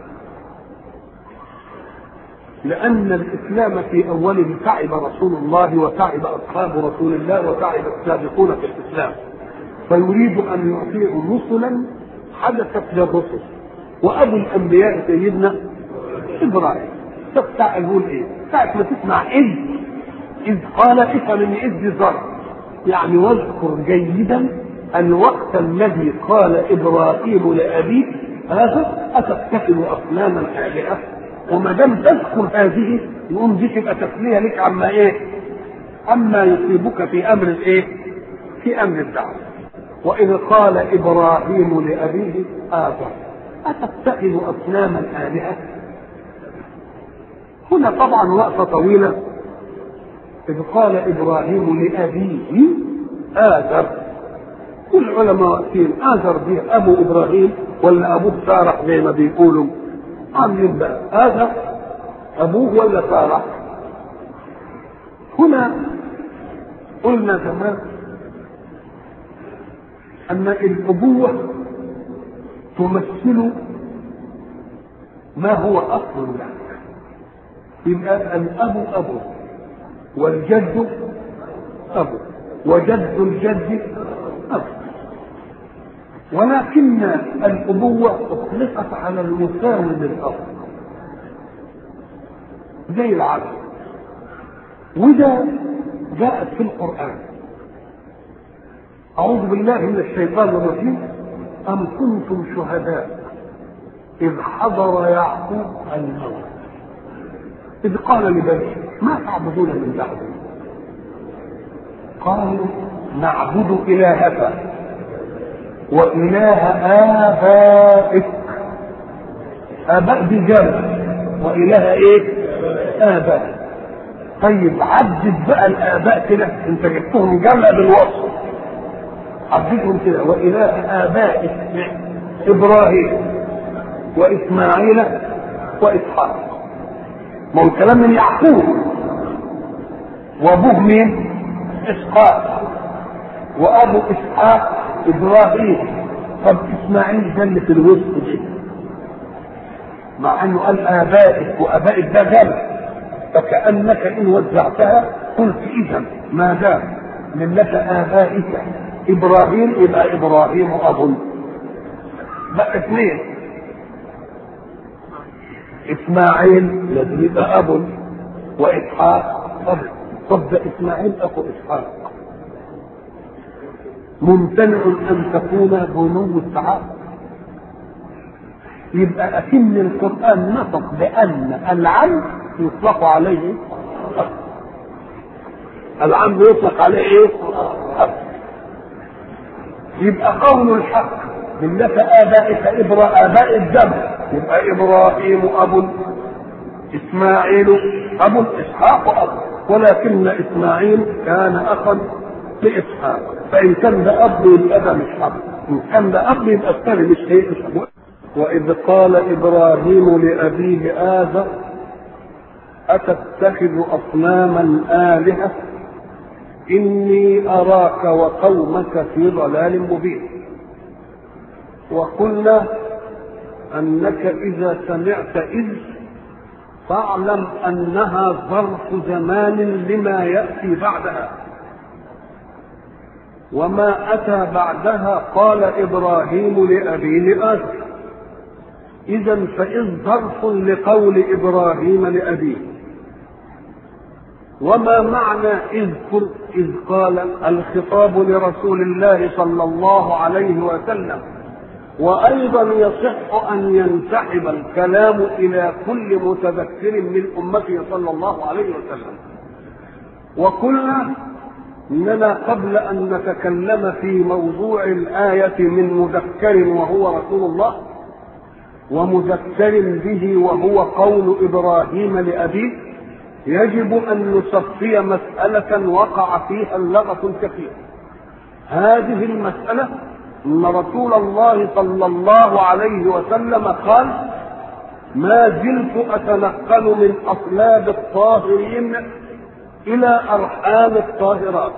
لأن الإسلام في أوله تعب رسول الله وتعب أصحاب رسول الله وتعب السابقون في الإسلام، فيريد أن يعطيه رسلا حدثت للرسل. وأبو الأنبياء سيدنا إبراهيم. تفتح يقول إيه؟ ساعة ما تسمع إذ إذ قال افهم إن إذ ظرف، يعني واذكر جيدا الوقت الذي قال إبراهيم لأبيه هذا أتتخذ أصناما آلهة. وما دام تذكر هذه يقوم دي تبقى تسلية لك عما إيه؟ عما يصيبك في أمر الإيه؟ في أمر الدعوة. وإذ قال إبراهيم لأبيه آزر أتتخذ أصناما آلهة. هنا طبعا وقفة طويلة. إذ قال إبراهيم لأبيه آزر، كل العلماء واقفين آزر دي أبو إبراهيم ولا أبوه سارح زي ما بيقولوا؟ عاملين بقى آزر أبوه ولا سارح؟ هنا قلنا زمان أن الأبوة تمثل ما هو أصل لك. يبقى الأب أبو والجد أبو وجد الجد أبو، ولكن الأبوة أطلقت على المساوي للأب زي العبد، وده جاءت في القرآن. أعوذ بالله من الشيطان الرجيم. أم كنتم شهداء إذ حضر يعقوب الموت إذ قال لبنيه ما تعبدون من بعدي؟ قالوا نعبد إلهك وإله آبائك. آباء دي جمع وإله إيه؟ آباء. طيب عدد بقى الآباء كده، أنت جبتهم جمع بالوصف، عددهم كده وإله آبائك إبراهيم وإسماعيل وإسحاق. ما هو الكلام من يعقوب، وأبوه مين؟ إسحاق، وأبو إسحاق إبراهيم. طب إسماعيل جل في الوسط دي مع أنه قال آبائك وآبائك ده جل، فكأنك إن وزعتها قلت إذا ما دام ملة آبائك إبراهيم يبقى إبراهيم أب، بقى اثنين. إسماعيل لازم يبقى أب وإسحاق أب. طب ده إسماعيل أخو إسحاق، ممتنع أن تكون بنو التعاقب. يبقى أكن القرآن نطق بأن العم يطلق عليه أب. العم يطلق عليه إيه؟ أب. يبقى قول الحق ملة آبائك إبراء آباء الدم، يبقى إبراهيم أب إسماعيل أبو إسحاق أبو، ولكن إسماعيل كان أخا لإسحاق، فإن كان ده أب يبقى ده مش أب، إن كان ده أب يبقى الثاني مش إيه مش أبو. وإذ قال إبراهيم لأبيه آزر أتتخذ أصناما آلهة إني أراك وقومك في ضلال مبين. وقلنا أنك إذا سمعت إذ فاعلم أنها ظرف زمان لما يأتي بعدها، وما أتى بعدها قال إبراهيم لأبيه آزر، إذن فإذ ظرف لقول إبراهيم لأبيه. وما معنى اذكر إذ قال؟ الخطاب لرسول الله صلى الله عليه وسلم، وأيضا يصح أن ينسحب الكلام إلى كل متذكر من أمته صلى الله عليه وسلم. وقلنا إننا قبل أن نتكلم في موضوع الآية من مذكر وهو رسول الله ومذكر به وهو قول إبراهيم لأبيه، يجب أن نصفي مسألة وقع فيها اللغط كثير. هذه المسألة أن رسول الله صلى الله عليه وسلم قال: ما زلت أتنقل من أصلاب الطاهرين إلى أرحام الطاهرات.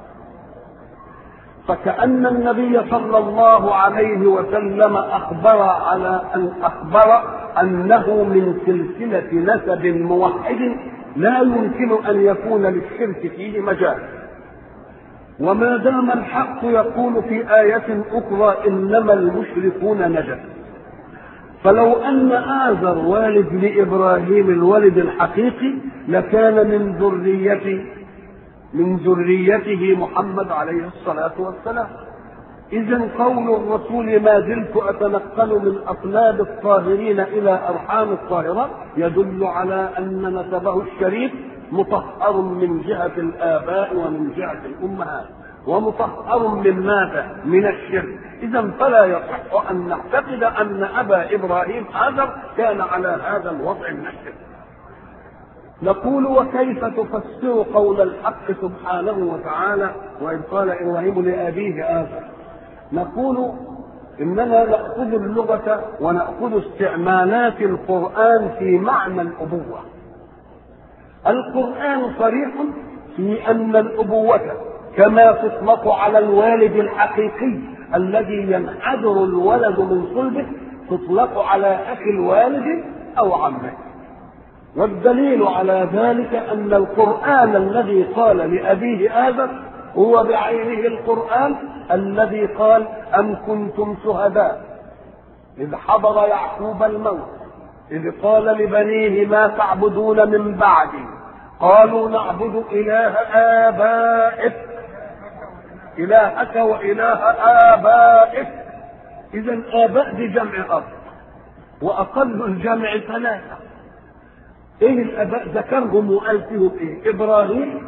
فكأن النبي صلى الله عليه وسلم أخبر على أن أخبر أنه من سلسلة نسب موحد لا يمكن أن يكون للشرك فيه مجال. وما دام الحق يقول في آية أخرى إنما المشركون نجس، فلو أن آزر والد لإبراهيم الولد الحقيقي لكان من ذرية من ذريته محمد عليه الصلاة والسلام. إذن قول الرسول ما زلت أتنقل من أصلاب الطاهرين إلى أرحام الطاهرات يدل على أن نسبه الشريف مطهر من جهة الآباء ومن جهة الأمهات، ومطهر من ماذا؟ من الشرك. إذن فلا يصح أن نعتقد أن أبا إبراهيم آزر كان على هذا الوضع من الشرك. نقول: وكيف تفسر قول الحق سبحانه وتعالى وإذ قال إبراهيم لأبيه آزر؟ نقول إننا نأخذ اللغة ونأخذ استعمالات القرآن في معنى الأبوة. القرآن صريح في أن الأبوة كما تطلق على الوالد الحقيقي الذي ينحدر الولد من صلبه تطلق على أخي الوالد أو عمه. والدليل على ذلك أن القرآن الذي قال لأبيه آزر هو بعينه القرآن الذي قال: أم كنتم شهداء إذ حضر يعقوب الموت إذ قال لبنيه ما تعبدون من بعدي قالوا نعبد إله آبائك إلهك وإله آبائك. إذن آباء دي جمع أب، وأقل الجمع ثلاثة. إيه الآباء؟ ذكرهم وقال فيهم إيه؟ إبراهيم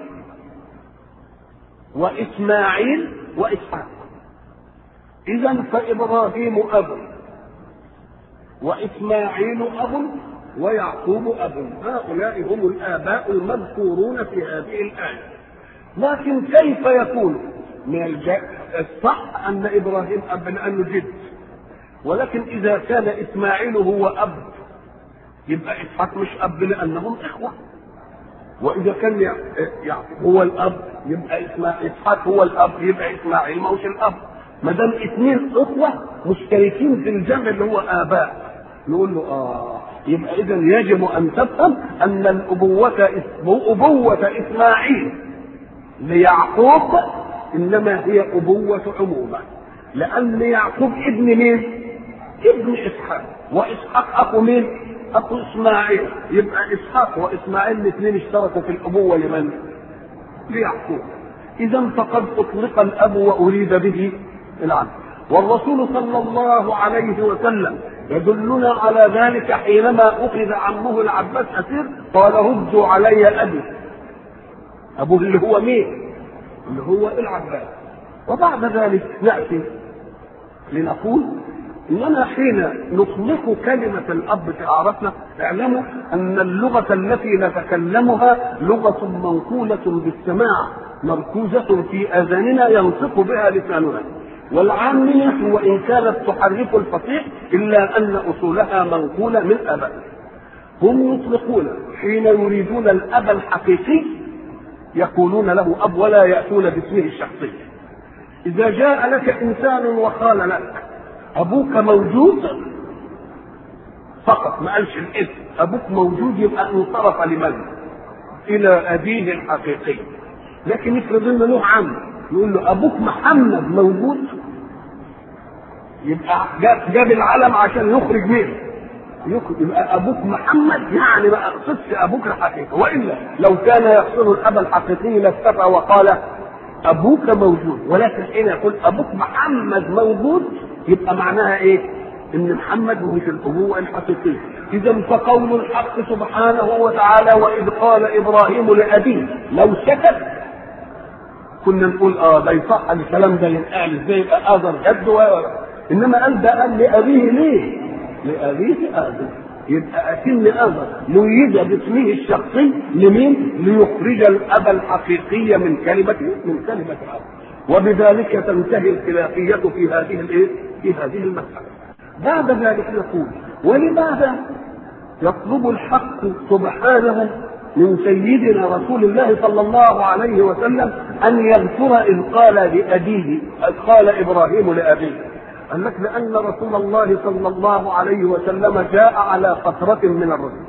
وإسماعيل وإسحاق. إذن فإبراهيم أب وإسماعيل أب ويعقوب أب، هؤلاء هم الآباء المذكورون في هذه الآية. لكن كيف يكون من الصح أن إبراهيم أب لأنه جد، ولكن إذا كان إسماعيل هو أب يبقى إسحاق مش أب لأنهم إخوة، وإذا كان يعقوب هو الأب يبقى إسحاق هو الأب يبقى إسماعيل ما هوش الأب. ما دام اثنين أخوة مشتركين في الجمع اللي هو آباء نقول له آه يبقى إذا يجب أن تفهم أن الأبوة أبوة إسماعيل ليعقوب إنما هي أبوة عموما، لأن يعقوب ابن مين؟ ابن إسحاق، وإسحاق أخو مين؟ أخو إسماعيل. يبقى إسحاق وإسماعيل الاثنين اشتركوا في الأبوة لمن؟ ليعقوب. إذا فقد أطلق الأب وأريد به العم. والرسول صلى الله عليه وسلم يدلنا على ذلك حينما أخذ عمه العباس أسير قال: ردوا علي أبي. أبوه اللي هو مين؟ اللي هو العباس. وبعد ذلك نأتي لنقول اننا حين نطلق كلمه الاب في اعرافنا اعلموا ان اللغه التي نتكلمها لغه منقوله بالسماع مركوزه في اذاننا ينطق بها لساننا، والعاميه وان كانت تحرك الفصيح الا ان اصولها منقوله من ابائنا. هم يطلقون حين يريدون الاب الحقيقي يقولون له اب ولا ياتون باسمه الشخصي. اذا جاء لك انسان وقال لك ابوك موجود فقط، ما قالش الاسم، ابوك موجود، يبقى انصرف لمن؟ الى ابيه الحقيقي. لكن افرض ان له عم يقول له ابوك محمد موجود، يبقى جاب العلم عشان يخرج منه، يبقى ابوك محمد يعني ما اقصدش ابوك الحقيقي، والا لو كان يقصد الاب الحقيقي لاكتفى وقال ابوك موجود. ولكن حين يقول ابوك محمد موجود يبقى معناها ايه؟ ان محمد مش الابوه الحقيقيه. اذا فقول الحق سبحانه وتعالى واذ قال ابراهيم لابيه لو سكت كنا نقول اه ده يصح الكلام ده ينقال ازاي يبقى اذر جد و... انما قال ده قال لابيه ليه؟ لابيه اذر، يبقى اكن اذر ميز باسمه الشخصي لمين؟ ليخرج الاب الحقيقي من كلمه من كلمه الاب. وبذلك تنتهي الخلافيه في هذه الايه؟ في هذه المساله. بعد ذلك نقول ولماذا يطلب الحق سبحانه من سيدنا رسول الله صلى الله عليه وسلم ان يذكر اذ قال لابيه اذ قال ابراهيم لابيه؟ قال لك لان رسول الله صلى الله عليه وسلم جاء على فتره من الرسل،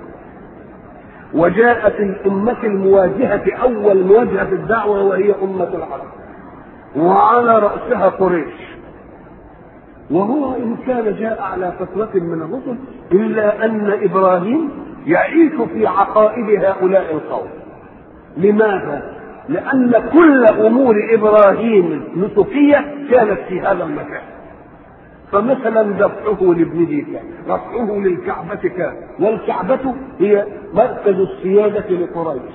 وجاءت الامه المواجهه اول مواجهه الدعوه وهي امه العرب، وعلى راسها قريش. وهو ان كان جاء على فتره من الرسل الا ان ابراهيم يعيش في عقائد هؤلاء القوم. لماذا؟ لان كل امور ابراهيم نسكيه كانت في هذا المكان. فمثلا ذبحه لابنه كان، رفعه للكعبه كان، والكعبه هي مركز السياده لقريش،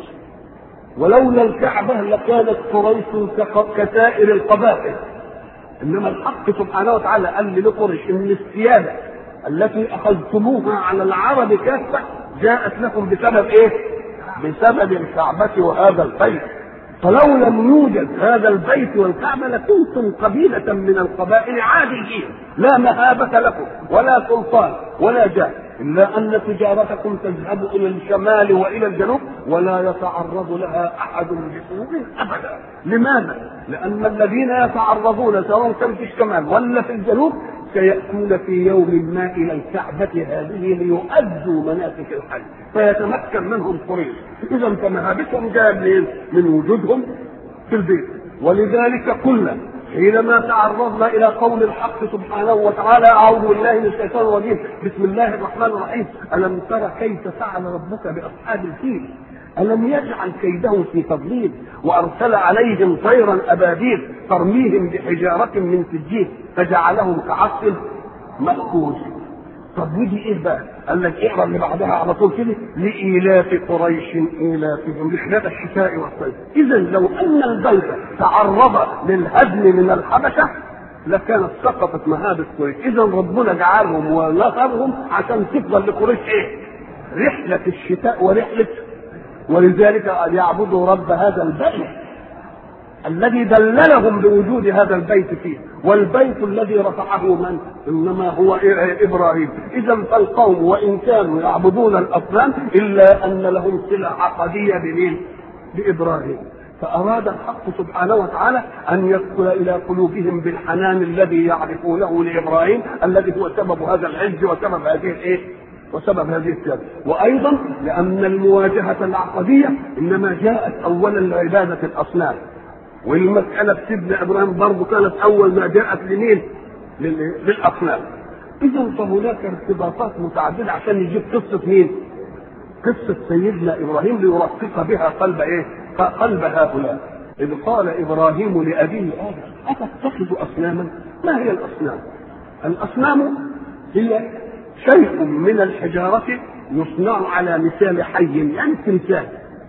ولولا الكعبه لكانت قريش كسائر القبائل. انما الحق سبحانه وتعالى قال لقريش ان السياده التي اخذتموها على العرب كافه جاءت لكم بسبب ايه؟ بسبب الكعبه وهذا البيت. فلو لم يوجد هذا البيت والكعبه لكنتم قبيله من القبائل عاديين لا مهابه لكم ولا سلطان ولا جاه، الا ان تجارتكم تذهب الى الشمال والى الجنوب ولا يتعرض لها احد بسوء ابدا. لماذا؟ لان الذين يتعرضون سواء كان في الشمال ولا في الجنوب سيأتون في يوم ما إلى الكعبة هذه ليؤدوا مناسك الحج، فيتمكن منهم قريش. إذا فمهابتهم جاء من وجودهم في البيت. ولذلك كنا حينما تعرضنا إلى قول الحق سبحانه وتعالى أعوذ بالله من الشيطان الرجيم بسم الله الرحمن الرحيم ألم تر كيف فعل ربك بأصحاب الفيل ألم يجعل كيدهم في تضليل وأرسل عليهم طيرا أبابيل ترميهم بحجارة من سجيل فجعلهم كعصف مأكول. طب ودي إيه بقى؟ قال لك اقرأ اللي بعدها على طول كده لإيلاف قريش إيلافهم رحلة الشتاء والصيف. إذا لو أن البيت تعرض للهدم من الحبشة لكانت سقطت مهابة قريش. إذا ربنا جعلهم ونصرهم عشان تفضل لقريش إيه؟ رحلة الشتاء ورحلة، ولذلك أن يعبدوا رب هذا البيت الذي دللهم بوجود هذا البيت فيه، والبيت الذي رفعه من؟ انما هو ابراهيم. اذا فالقوم وان كانوا يعبدون الاصنام الا ان لهم صله عقديه بمين؟ بابراهيم. فاراد الحق سبحانه وتعالى ان يدخل الى قلوبهم بالحنان الذي يعرفونه لابراهيم الذي هو سبب هذا العز وسبب هذه الايه؟ وسبب هذه السياسة. وأيضا لأن المواجهة العقدية إنما جاءت أولا لعبادة الأصنام، والمسألة في سيدنا إبراهيم برضه كانت أول ما جاءت لمين؟ للأصنام. إذا فهناك ارتباطات متعددة عشان يجيب قصة مين؟ قصة سيدنا إبراهيم ليرقق بها قلب إيه؟ قلب هؤلاء. إذ قال إبراهيم لأبيه أتتخذ أصناما؟ ما هي الأصنام؟ الأصنام هي شيء من الحجارة يصنع على مثال حي، يعني تمثال،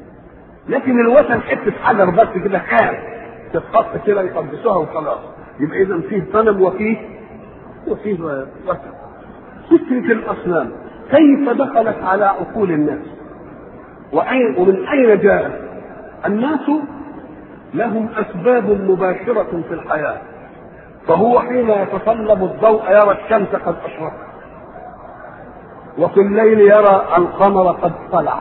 لكن الوثن حتة حجر بس كده خام تتحط كده يقدسوها وخلاص. يبقى إذا فيه صنم وفيه وفيه وسط. فكرة الأصنام كيف دخلت على عقول الناس وأين ومن أين جاءت؟ الناس لهم أسباب مباشرة في الحياة، فهو حين يتطلب الضوء يرى الشمس قد أشرقت، وفي الليل يرى القمر قد طلع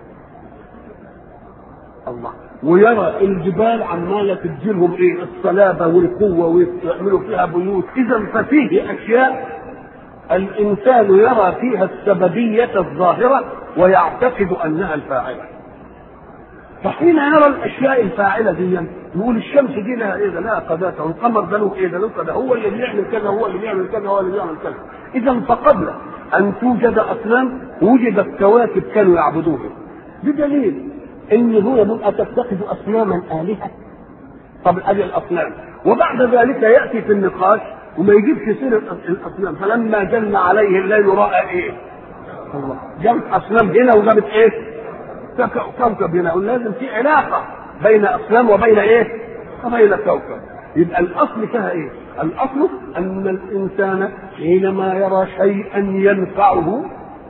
الله، ويرى الجبال عمالة تديلهم ايه الصلابة والقوة ويعملوا فيها بيوت. إذا ففيه أشياء الإنسان يرى فيها السببية الظاهرة ويعتقد أنها الفاعلة. فحين يرى الأشياء الفاعلة دي يقول الشمس دي لها ايه ده لها قذاته، والقمر ده له ايه ده له كذا، هو اللي بيعمل كذا هو اللي بيعمل كذا هو اللي بيعمل كذا. إذا فقبل أن توجد أصنام وجدت كواكب كانوا يعبدوها، بدليل ان هو يبقى تتخذ اصناما الهه. طب هذه الاصنام، وبعد ذلك ياتي في النقاش وما يجيبش سيره الاصنام. فلما جن عليه الليل راى ايه؟ الله، جابت اصنام هنا وجابت ايه؟ كوكب هنا. ولازم في علاقه بين اصنام وبين ايه؟ وبين كوكب. يبقى الاصل فيها ايه؟ الاصل ان الانسان حينما يرى شيئا ينفعه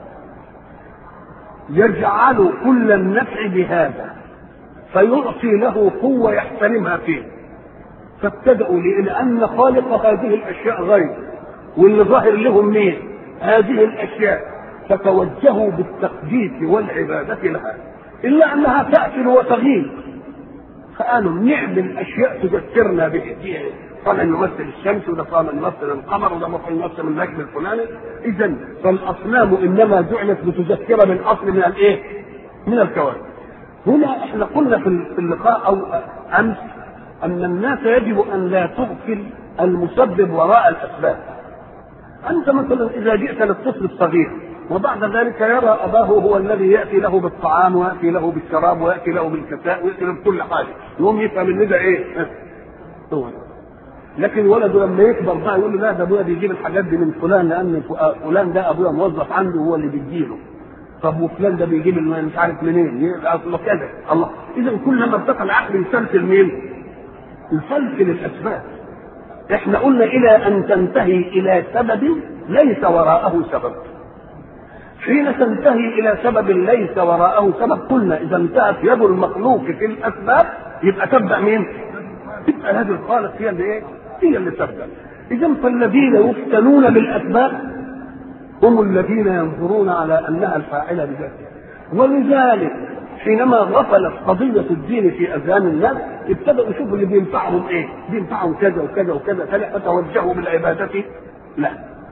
يجعل كل النفع بهذا، فيعطي له قوة يحترمها فيه. فابتدأوا لأن خالق هذه الأشياء غير، واللي ظاهر لهم مين؟ هذه الأشياء، فتوجهوا بالتقديس والعبادة لها، إلا أنها تأكل وتغيب. فقالوا نعمل أشياء تذكرنا به، صنع يمثل الشمس، وده صنع يمثل القمر، وده مثل يمثل النجم الفلاني. إذا فالأصنام إنما جعلت لتذكر من أصل من الإيه؟ من الكواكب. هنا إحنا قلنا في اللقاء أو أمس أن الناس يجب أن لا تغفل المسبب وراء الأسباب. أنت مثلا إذا جئت للطفل الصغير وبعد ذلك يرى أباه هو الذي يأتي له بالطعام ويأتي له بالشراب ويأتي له بالكساء ويأتي له بكل حاجة، يقوم يفهم إن ده إيه؟ هو. لكن ولده لما يكبر بقى يقول له لا ده ابويا بيجيب الحاجات دي من فلان، لان فلان ده ابويا موظف عنده هو اللي بيديله. طب وفلان ده بيجيب مش عارف منين، يبقى اصله كذا. الله، اذا كلما ارتقى العقل يسلسل مين؟ يسلسل الاسباب. احنا قلنا الى ان تنتهي الى سبب ليس وراءه سبب. حين تنتهي الى سبب ليس وراءه سبب قلنا اذا انتهت يد المخلوق في الاسباب يبقى تبدا مين؟ تبقى هذه الخالق هي اللي ايه؟ هي اللي تبدا. اذا فالذين يفتنون بالاسباب هم الذين ينظرون على انها الفاعله بذاتها. ولذلك حينما غفلت قضيه الدين في اذهان الناس ابتدأوا يشوفوا اللي بينفعهم ايه؟ بينفعهم كذا وكذا وكذا، فتوجهوا بالعباده لا.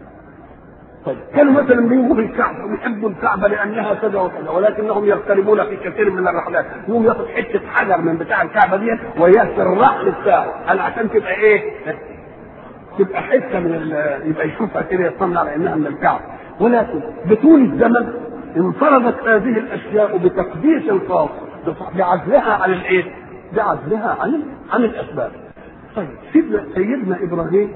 طيب كانوا مثلا بيجوا الكعبه ويحبوا الكعبه لانها كذا وكذا، ولكنهم يغتربون في كثير من الرحلات، يقوم ياخد حته حجر من بتاع الكعبه دي ويهسر الرحل بتاعه، قال عشان تبقى ايه؟ تبقى حته من يبقى يشوفها كده يطمن على انها من الكعبه. ولكن بطول الزمن انفرضت هذه الاشياء بتقديس الخاص بعزلها عن الايه؟ بعزلها عن عن الاسباب. طيب سيدنا سيدنا ابراهيم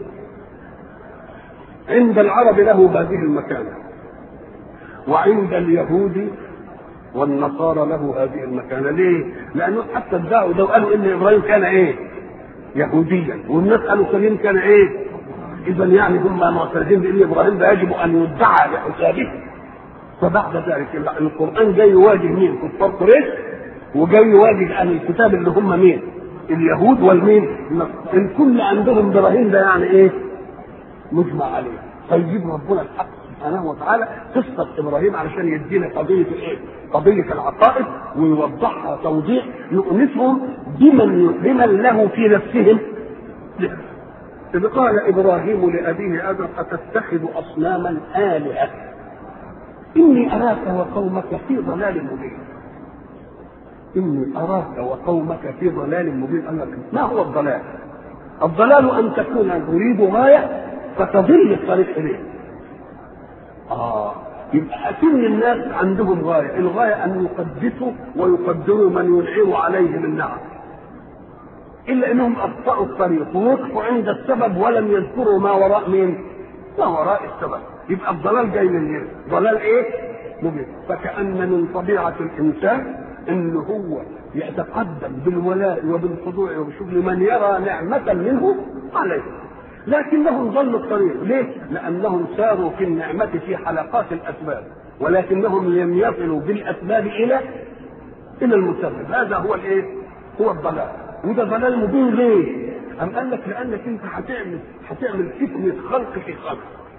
عند العرب له هذه المكانة، وعند اليهود والنصارى له هذه المكانة. ليه؟ لأنه حتى ادعوا ده وقالوا إن إبراهيم كان إيه؟ يهوديا، والناس قالوا إبراهيم كان إيه؟ إذا يعني هم معترضين بأن إبراهيم ده يجب أن يدعى لحسابه. فبعد ذلك القرآن جاي يواجه مين؟ كفار قريش، وجاي يواجه أهل الكتاب اللي هم مين؟ اليهود والمين؟ الكل عندهم إبراهيم ده يعني إيه؟ مجمع عليه. فيجيب ربنا الحق سبحانه وتعالى قصة إبراهيم علشان يدينا قضية إيه؟ قضية العقائد، ويوضحها توضيح يؤنسهم بمن بمن له في نفسهم. إذ قال إبراهيم لأبيه آدم أتتخذ أصناما آلهة إني أراك وقومك في ضلال مبين. إني أراك وقومك في ضلال مبين. قال لك ما هو الضلال؟ الضلال أن تكون تريد غاية فتضل الطريق إليه. آه يبقى كل الناس عندهم غاية، الغاية أن يقدسوا ويقدروا من ينعم عليهم النعم، إلا أنهم أخطأوا الطريق ووقفوا عند السبب ولم يذكروا ما وراء مين؟ ما وراء السبب. يبقى الضلال جاي من هنا، ضلال إيه؟ مبين. فكأن من طبيعة الإنسان إنه هو يتقدم بالولاء وبالخضوع وبشغل من يرى نعمة منه عليه. لكنهم ضلوا الطريق. ليه؟ لأنهم ساروا في النعمة في حلقات الأسباب، ولكنهم لم يصلوا بالأسباب إلى إلى المسبب. هذا هو الإيه؟ هو الضلال، وده ضلال مبين. ليه؟ أم قال لك لأنك أنت هتعمل هتعمل فتنة خلق في خلق،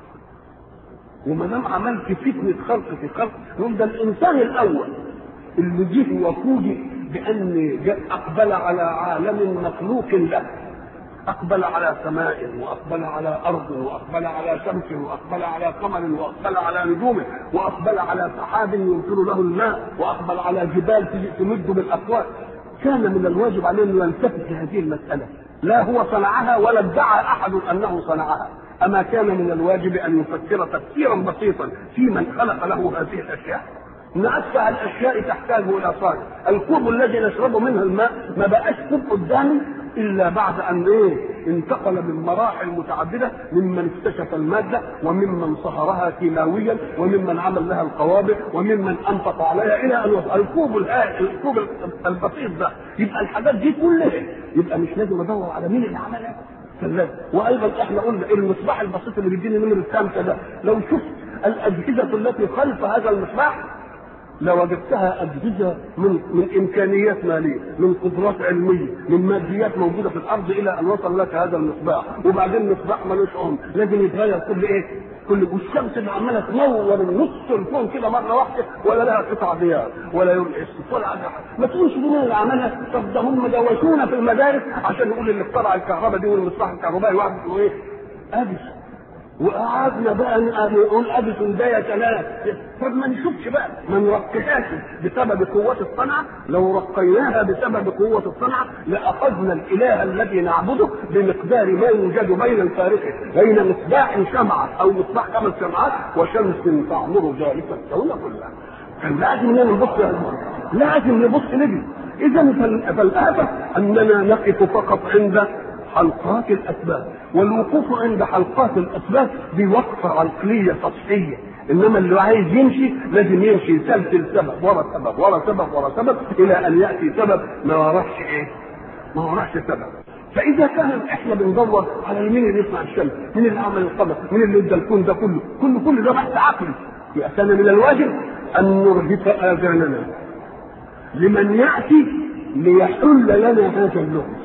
وما دام عملت فتنة خلق في خلق يقول ده الإنسان الأول اللي جه وفوجئ بأن أقبل على عالم مخلوق له، أقبل على سماء وأقبل على أرض وأقبل على شمس وأقبل على قمر وأقبل على نجوم وأقبل على سحاب ينزل له الماء وأقبل على جبال تمد بالأقوال. كان من الواجب عليه أن يلتفت لهذه المسألة، لا هو صنعها ولا ادعى أحد أنه صنعها، أما كان من الواجب أن يفكر تفكيرا بسيطا في من خلق له هذه الأشياء. ان ادفع الاشياء تحتاج الى صانع. الكوب الذي نشرب منه الماء ما بقاش كوب قدامي الا بعد ان ايه انتقل من مراحل متعدده، ممن اكتشف الماده وممن صهرها كيماويا وممن عمل لها القوابل وممن انفق عليها الى ان وصل الكوب الكوب البسيط ده. يبقى الحاجات دي كلها يبقى مش لازم ادور على مين اللي عملها. وايضا احنا قلنا المصباح البسيط اللي بيديني نمره خمسه ده، لو شفت الاجهزه التي خلف هذا المصباح لوجدتها أجهزة من من إمكانيات مالية، من قدرات علمية، من ماديات موجودة في الأرض إلى أن وصل لك هذا المصباح. وبعدين المصباح ملوش عمر، لازم يتغير كل إيه؟ كل والشمس اللي عمالة تنور نص الكون كده مرة واحدة ولا لها قطع غيار ولا يوم اسود ولا حاجة. ما تقولش مين اللي عملها؟ طب ده هم دوشونا في المدارس عشان نقول اللي اخترع الكهرباء دي والمصباح الكهربائي واحد اسمه إيه؟ أديسون. وقعدنا بقى نقول اديسون ده يا كلام. طب ما نشوفش بقى، ما نرقيهاش بسبب قوه الصنعه. لو رقيناها بسبب قوه الصنعه لاخذنا الاله الذي نعبده بمقدار ما يوجد بين الفارق بين مصباح شمعه او مصباح خمس شمعات وشمس تعمر ذلك الكون كله. كان لازم نبص لازم نبص نجي. اذا فالآفة اننا نقف فقط عند حلقات الاسباب، والوقوف عند حلقات الاسباب دي وقفه عقليه سطحيه، انما اللي عايز يمشي لازم يمشي سلسل سبب ورا سبب ورا سبب ورا سبب الى ان ياتي سبب ما وراش ايه؟ ما وراش سبب. فاذا كان احنا بندور على مين اللي يصنع الشمس، مين اللي عمل القمر، مين اللي ادى الكون ده كله، كل كل ده بحث عقلي. يبقى كان من الواجب ان نرهف اذاننا لمن ياتي ليحل لنا هذا اللغز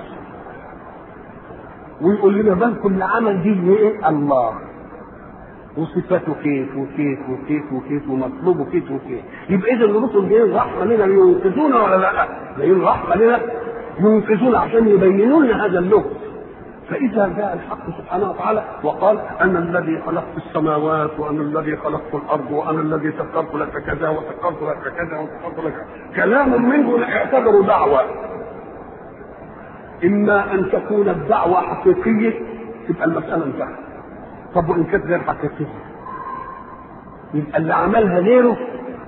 ويقول لنا بالكم اللي عمل دي ايه؟ الله، وصفاته كيف وكيف وكيف وكيف ومطلوبه كيف وكيف. يبقى اذا الرسل جايين رحمه لنا ينقذونا ولا لا؟ جايين رحمه لنا ينقذونا عشان يبينوا لنا هذا اللغز. فاذا جاء الحق سبحانه وتعالى وقال انا الذي خلقت السماوات وانا الذي خلقت الارض وانا الذي سخرت لك كذا وسخرت لك كذا وسخرت لك، كلام منه يعتبر دعوه. اما ان تكون الدعوه حقيقيه تبقى المساله انتهت. طب وان كانت غير حقيقيه يبقى اللي عملها غيره،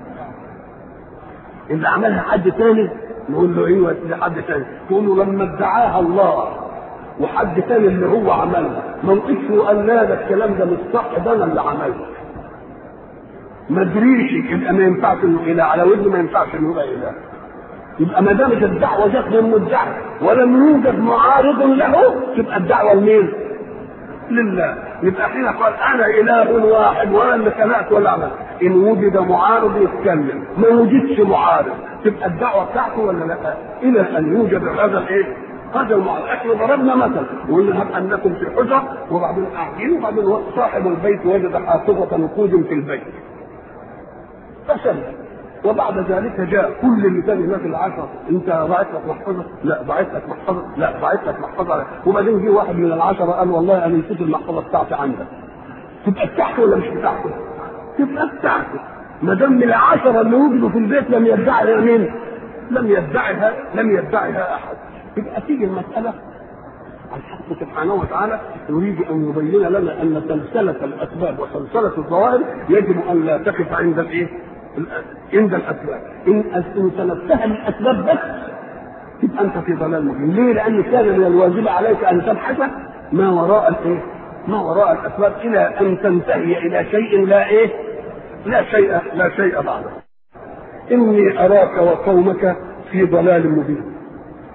اللي عملها حد ثاني نقول له ايوه لحد ثاني. تقول له لما ادعاها الله وحد ثاني اللي هو عملها ما وقفش وقال لا ده الكلام ده مش صح، ده انا اللي عملته ما ادريش، يبقى ما ينفعش انه اله على وجهه، ما ينفعش انه يبقى اله. يبقى ما دامت الدعوه جت من مدعي ولم يوجد معارض له تبقى الدعوه لمين؟ لله. يبقى حين قال انا اله واحد وانا اللي خلقت ولا عمل، ان وجد معارض يتكلم، ما وجدش معارض تبقى الدعوه بتاعته ولا لا؟ الى ان يوجد هذا الايه؟ هذا المعارض. احنا ضربنا مثل وقلنا هب انكم في حجره وبعدين قاعدين وبعدين صاحب البيت وجد حافظه نقود في البيت فسلم، وبعد ذلك جاء كل اللي كان هناك العشرة، انت باعت لك محفظه؟ لا. باعت لك محفظه؟ لا. باعت لك محفظه؟ وبعدين جه واحد من العشرة قال والله انا نسيت المحفظه بتاعتي عندك. تبقى بتاعته ولا مش بتاعته؟ تبقى بتاعته. ما دام من العشرة اللي وجدوا في البيت لم يدعها مين؟ لم يدعها لم يدعها احد. يبقى تيجي المساله الحق سبحانه وتعالى يريد ان يبين لنا ان سلسله الاسباب وسلسله الظواهر يجب ان لا تقف عند الايه؟ عند الاسباب. ان ان سلبتها من الاسباب بس تبقى انت في ضلال مبين. ليه؟ لان كان من الواجب عليك ان تبحث ما وراء الايه؟ ما وراء الاسباب الى ان تنتهي الى شيء لا ايه؟ لا شيء لا شيء بعده. اني اراك وقومك في ضلال مبين.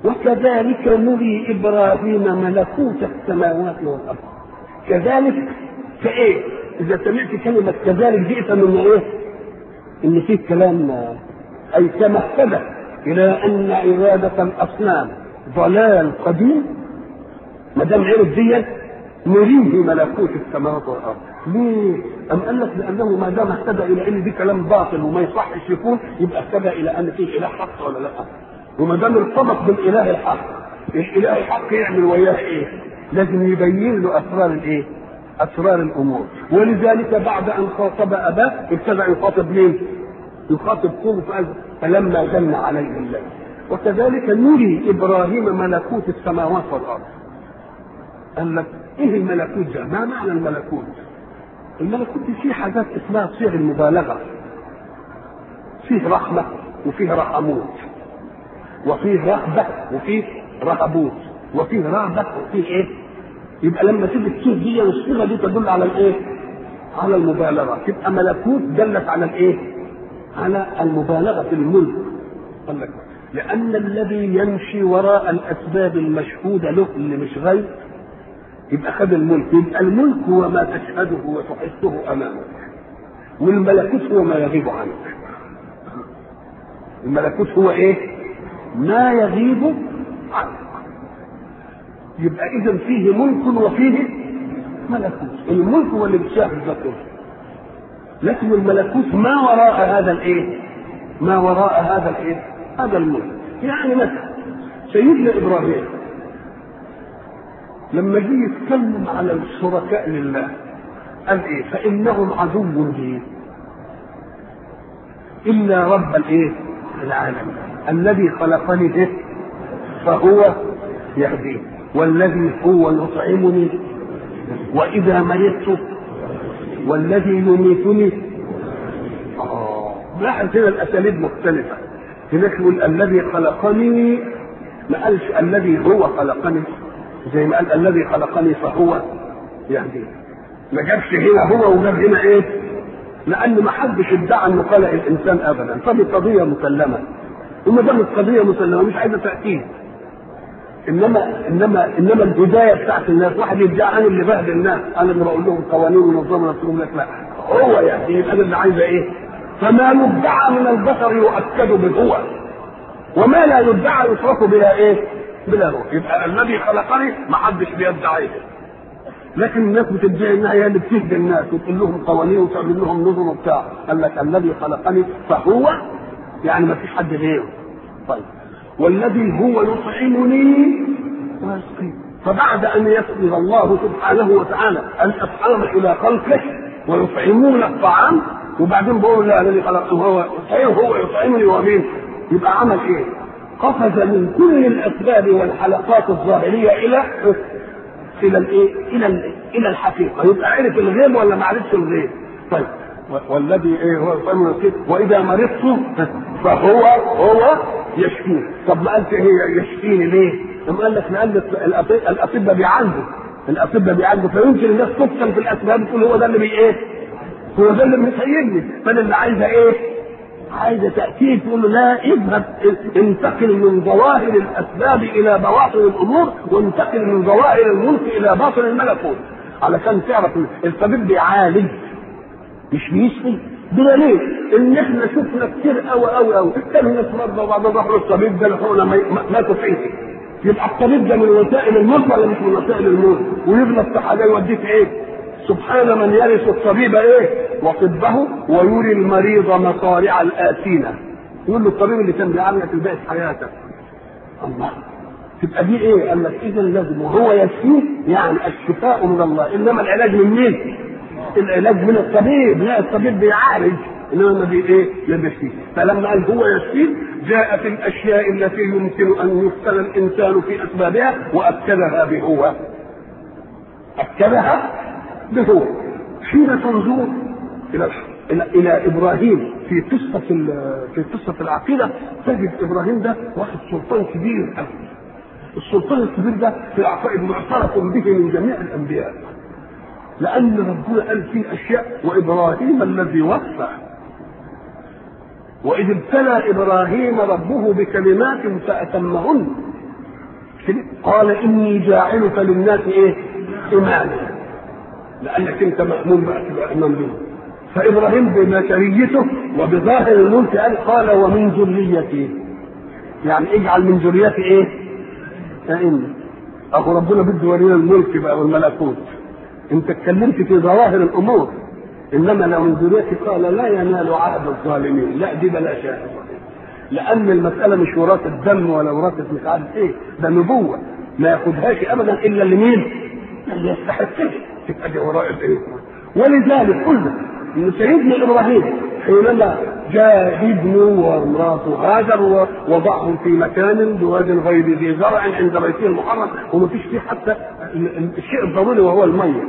وكذلك نري إبراهيم ملكوت السماوات والأرض. كذلك كإيه؟ إذا سمعت كلمة كذلك جئت من إيه؟ إن فيه كلام، أي تمهد إلى أن عبادة الأصنام ضلال قديم. ما دام عرف دي نريه ملكوت السماوات والأرض. ليه؟ أم قال لك لأنه ما دام اهتدى إلى أن دي كلام باطل وما يصحش يكون، يبقى اهتدى إلى أن فيه إله حق ولا لا؟ وما دام ارتبط بالإله الحق، الإله الحق يعمل وياه إيه؟ لازم يبين له أسرار الإيه؟ أسرار الأمور. ولذلك بعد أن خاطب أباه ابتدأ يخاطب مين؟ يخاطب قوم فلما جن عليه الليل. وكذلك نري إبراهيم ملكوت السماوات والأرض. قال لك إيه الملكوت ده؟ ما معنى الملكوت؟ الملكوت دي فيه حاجات اسمها صيغ المبالغة. فيه رحمة وفيه رحموت، وفيه رهبة وفيه رهبوت، وفيه رهبة وفيه إيه؟ يبقى لما تيجي الصيغ دي والصيغة دي تدل على الإيه؟ على المبالغة. تبقى ملكوت دلت على الإيه؟ على المبالغة في الملك. قال لك لأن الذي يمشي وراء الأسباب المشهودة له اللي مش غيب يبقى خد الملك. يبقى الملك هو ما تشهده وتحسه أمامك، والملكوت هو ما يغيب عنك. الملكوت هو إيه؟ ما يغيب عنك. يبقى إذا فيه ملك وفيه ملكوت. الملك هو اللي بتشاهد ذاته، لكن الملكوت ما وراء هذا الإيه؟ ما وراء هذا الإيه؟ هذا الملك. يعني مثلا سيدنا إبراهيم لما جه يتكلم على الشركاء لله قال ايه؟ فانهم عدو لي الا رب الايه؟ العالمين الذي خلقني ايه؟ فهو يهدين، والذي هو يطعمني واذا مرضت، والذي يميتني. اه لاحظ هنا الاساليب مختلفه. هناك يقول الذي خلقني، ما قالش الذي هو خلقني زي ما قال الذي خلقني فهو يهدين. ما جابش هنا هو وجاب هنا ايه؟ لان ما حدش ادعى انه خلق الانسان ابدا، فدي قضيه مسلمه. وما دام القضيه مسلمه مش عايزه تاكيد. انما انما انما البدايه بتاعت الناس واحد يدعي انا اللي بهدل الناس، انا اللي بقول لهم قوانين ونظام نفسهم. لك لا، هو يهدين، انا اللي عايزه ايه؟ فما يدعى من البشر يؤكد بالهو، وما لا يدعى يترك بها ايه؟ بلا روح. يبقى الذي خلقني ما حدش بيدعيه، لكن الناس بتدعي انها هي اللي بتهدي الناس وتقول لهم قوانين وتعمل لهم نظم وبتاع. قال لك الذي خلقني فهو، يعني ما فيش حد غيره. طيب والذي هو يطعمني ويسقيني. فبعد ان يسقي الله سبحانه وتعالى الاطعام الى خلقه ويطعمون الطعام، وبعدين بقول لا الذي خلقه هو هو يطعمني ومين، يبقى عمل ايه؟ قفز من كل الاسباب والحلقات الظاهريه الى الى الايه؟ الى الى الحقيقه. يبقى عرف الغيب ولا ما عرفش الغيب؟ طيب والذي ايه هو يطعمني ويسقيني واذا مرضت فهو هو يشفيني. طب ما قالش هي يشفيني ليه؟ لما قال لك لان الاطباء بيعالجوا، الاطباء بيعالجوا، فيمكن الناس تفصل في الاسباب تقول هو ده اللي بي ايه؟ هو ده اللي بيسيبني. فانا اللي عايزه ايه؟ عايزه تاكيد. تقول له لا، اذهب انتقل من ظواهر الاسباب الى بواطن الامور، وانتقل من ظواهر الملك الى باطن الملكوت، علشان تعرف الطبيب بيعالج مش بيشفي. بدليل ان احنا شفنا كتير قوي قوي قوي كان ناس مرضى وبعدين راحوا للطبيب ده لحقنا ماتوا فيه. يبقى الطبيب ده من وسائل الملك ولا مش من وسائل الملك؟ ويغلط في حاجه يوديه في ايه؟ سبحان من يرث الطبيب ايه؟ وطبه ويري المريض مصارع الآتينة. يقول له الطبيب اللي كان بيعالجك في بقية حياتك. الله، تبقى دي ايه؟ قال لك اذا لازم وهو يشفيه، يعني الشفاء من الله. انما العلاج من مين؟ العلاج من الطبيب. لا، الطبيب بيعالج انما ما بي ايه؟ لا بيشفيه. فلما قال هو يشفيه جاءت الاشياء التي يمكن ان يفتن الانسان في اسبابها واكدها بهو. اكدها بهو. حين تنظر الى الى الى ابراهيم في قصه في قصه العقيده تجد ابراهيم ده واحد سلطان كبير قوي. السلطان الكبير ده في العقائد معترف به من جميع الانبياء، لان ربنا قال فيه اشياء وابراهيم الذي وفى واذ ابتلى ابراهيم ربه بكلمات فاتمهن قال اني جاعلك للناس ايه؟ اماما، لانك انت مامون بقى تبقى امام بهم. فابراهيم ببشريته وبظاهر الملك قال قال ومن ذريتي، يعني اجعل من ذريتي ايه؟ ائمه. اخو ربنا بده يورينا الملك بقى والملكوت. انت اتكلمت في ظواهر الامور، انما لو من ذريتي قال لا ينال عهد الظالمين. لا دي بلا شك، لان المساله مش وراثه الدم ولا وراثه مش عارف ايه، ده نبوه ما ياخدهاش ابدا الا لمين؟ اللي يستحقها. تبقى دي وراء الايه؟ ولذلك قلنا ان سيدنا ابراهيم حينما جاء ابنه وامراته هاجر ووضعهم في مكان بواد غير ذي زرع عند بيته المحرم وما فيش فيه حتى الشيء الضروري وهو الميه.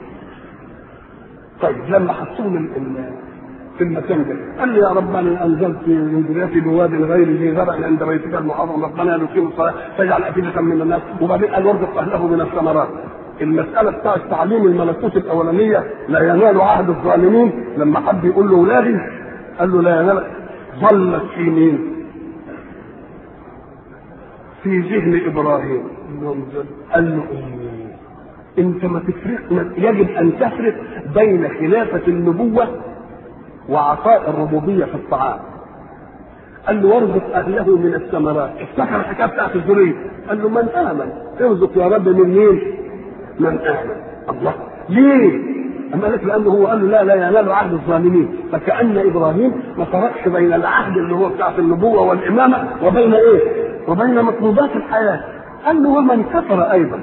طيب لما حطوهم في المكان ده قال لي يا رب انا انزلت من ذريتي بواد غير ذي زرع عند بيتك المحرم ربنا يقيم الصلاه فاجعل افئده من الناس، وبعدين قال وارزق اهله من الثمرات. المساله بتاعت تعليم الملكوت الاولانيه لا ينال عهد الظالمين، لما حد يقول له اولادي قال له لا ينال، ظلت في مين؟ في ذهن ابراهيم. قال له انت ما تفرق، يجب ان تفرق بين خلافه النبوه وعطاء الربوبيه في الطعام. قال له وارزق اهله من الثمرات، افتكر الحكايه بتاعت الذريه. قال له من امن، ارزق يا رب من مين؟ من امن. الله ليه؟ اما قال لك لانه هو قال له لا لا ينال عهد الظالمين، فكأن ابراهيم ما فرقش بين العهد اللي هو بتاعت النبوه والامامه وبين ايه؟ وبين مطلوبات الحياه. قال له ومن كفر ايضا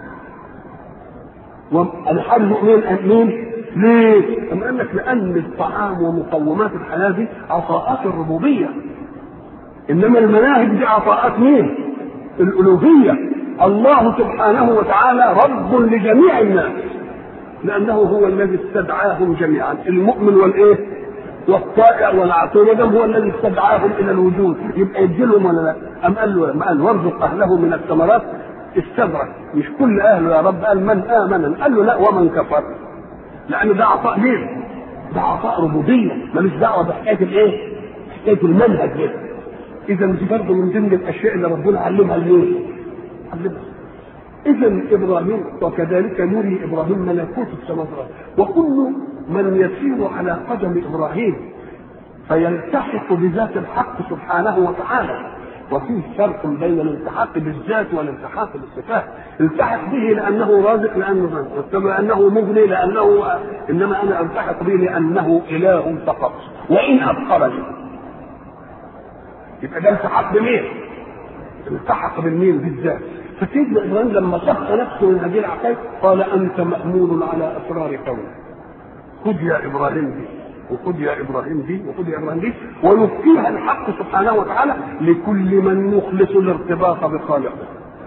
والحال المؤمن امين. ليه؟ أم قال لك لأن الطعام ومقومات الحياة دي عطاءات الربوبية، إنما المناهج دي عطاءات مين؟ الألوهية. الله سبحانه وتعالى رب لجميع الناس، لأنه هو الذي استدعاهم جميعا، المؤمن والإيه؟ والطائع والعاصي، ودم هو الذي استدعاهم إلى الوجود، يبقى يديلهم ولا لا؟ أم قال له ما قال وارزق أهله من الثمرات، استدرك مش كل أهله يا رب، قال من آمن، قال له لا ومن كفر، لأن ده عطاء ليه؟ ده عطاء ربوبية، ماليش دعوة بحكاية الإيه؟ حكاية المنهج ده. إذا دي برضه من ضمن الأشياء اللي ربنا علمها ليه؟ علمها. إذا إبراهيم وكذلك نري إبراهيم ملكوت السماوات، وكل من يسير على قدم إبراهيم فيلتحق بذات الحق سبحانه وتعالى. وفيه فرق بين الالتحاق بالذات والالتحاق بالصفات. التحق به لانه رازق، لانه لانه مغني، لانه انما انا التحق به لانه اله فقط، وان ابقرني يبقى ده التحق بمين؟ التحق بالمين؟ بالذات. فسيدنا ابراهيم لما صف نفسه من هذه العقائد قال انت مامون على اسرار كونك، خذ يا ابراهيم دي وخذ يا ابراهيم دي وخذ يا ابراهيم دي، ويبقيها الحق سبحانه وتعالى لكل من يخلص الارتباط بخالقه.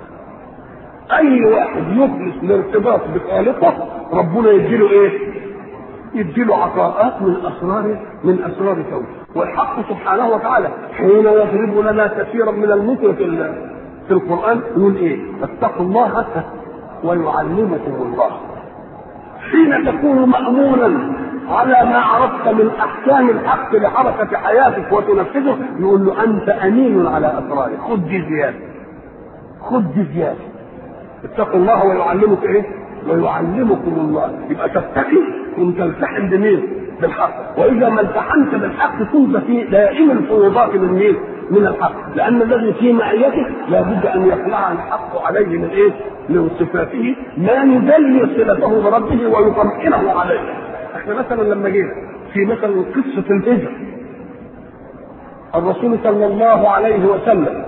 اي واحد يخلص الارتباط بخالقه ربنا يديله ايه؟ يديله عطاءات من اسرار من اسرار كونه. والحق سبحانه وتعالى حين يضرب لنا كثيرا من المثل في في القران يقول ايه؟ اتقوا الله ويعلمكم الله. حين تكون مامونا على ما عرفت من احكام الحق لحركه حياتك وتنفذه يقول له انت امين على اسراره، خذ دي زياده، خذ دي زياده. اتقوا الله ويعلمك ايه؟ ويعلمكم الله. يبقى تتقي وتلتحم بمين؟ بالحق. واذا ما التحمت بالحق كنت في دائم الفروضات من مين؟ من الحق، لان الذي في معيته لابد ان يخلع الحق عليه من ايه؟ من صفاته ما يدلي صلته بربه ويطمئنه عليه. احنا مثلا لما جينا في مثلا قصه الهجره، الرسول صلى الله عليه وسلم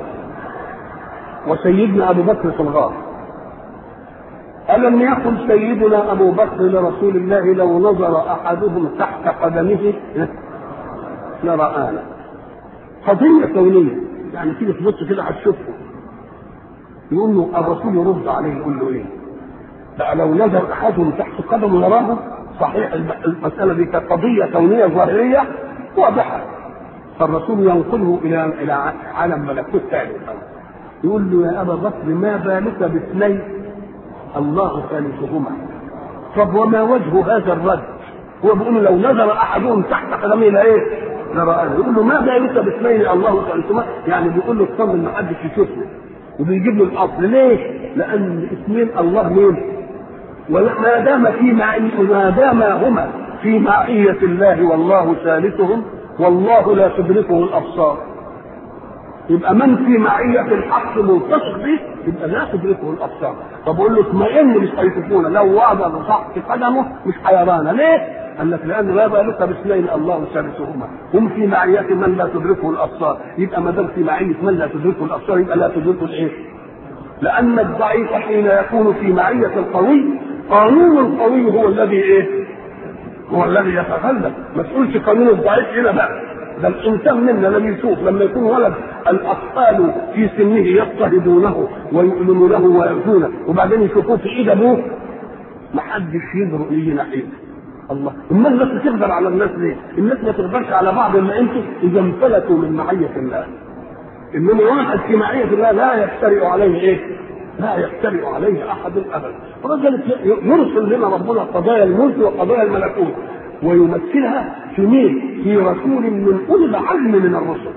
وسيدنا ابو بكر في الغار، الم يقل سيدنا ابو بكر لرسول الله لو نظر احدهم تحت قدمه لرآنا. قضيه كونيه، يعني تيجي تبص كده هتشوفه. يقول له الرسول يرد عليه يقول له ايه؟ بقى لو نظر احدهم تحت قدمه يراه. صحيح المسألة دي كقضية كونية ظاهرية واضحة، فالرسول ينقله إلى إلى عالم ملكوت ثاني. يقول له يا أبا بكر ما بالك باثنين الله ثالثهما؟ طب وما وجه هذا الرد؟ هو بيقول لو نظر أحدهم تحت قدمه إلى إيه؟ لرآه. يقول له ما بالك باثنين الله ثالثهما؟ يعني بيقول له اطمن ما حدش يشوفه. وبيجيب له الاصل. ليه؟ لان اسمين الله مين؟ وما دام في ما دام هما في معية الله والله ثالثهم والله لا تدركه الابصار، يبقى من في معية الحق ملتصق به يبقى لا تدركه الابصار. طب اقول له اطمئن مش هيشوفونا، لو وعد تحت قدمه مش هيرانا. ليه؟ قال لك لان لا بالك باثنين الله ثالثهما، هم في معية من لا تدركه الابصار، يبقى ما دام في معية من لا تدركه الابصار يبقى لا تدركه الايه؟ لان الضعيف حين يكون في معية القوي قانون القوي هو الذي ايه؟ هو الذي يتغلب. ما تقولش قانون الضعيف هنا بقى، ده الانسان منا لم يشوف لما يكون ولد الاطفال في سنه يضطهدونه ويؤمنونه ويؤذونه وبعدين يشوفوه في ايد ابوه ما حدش يجرؤ يجي ناحيته. الله، اما الناس بتقدر على الناس ليه؟ الناس ما تقدرش على بعض الا انتوا اذا انفلتوا من معيه الله. انما واحد في معيه الله لا يفترئ عليه ايه؟ لا يفترئ عليه احد ابدا. ولذلك يرسل لنا ربنا قضايا الملك وقضايا الملكوت ويمثلها في مين؟ في رسول من اولي العزم من الرسل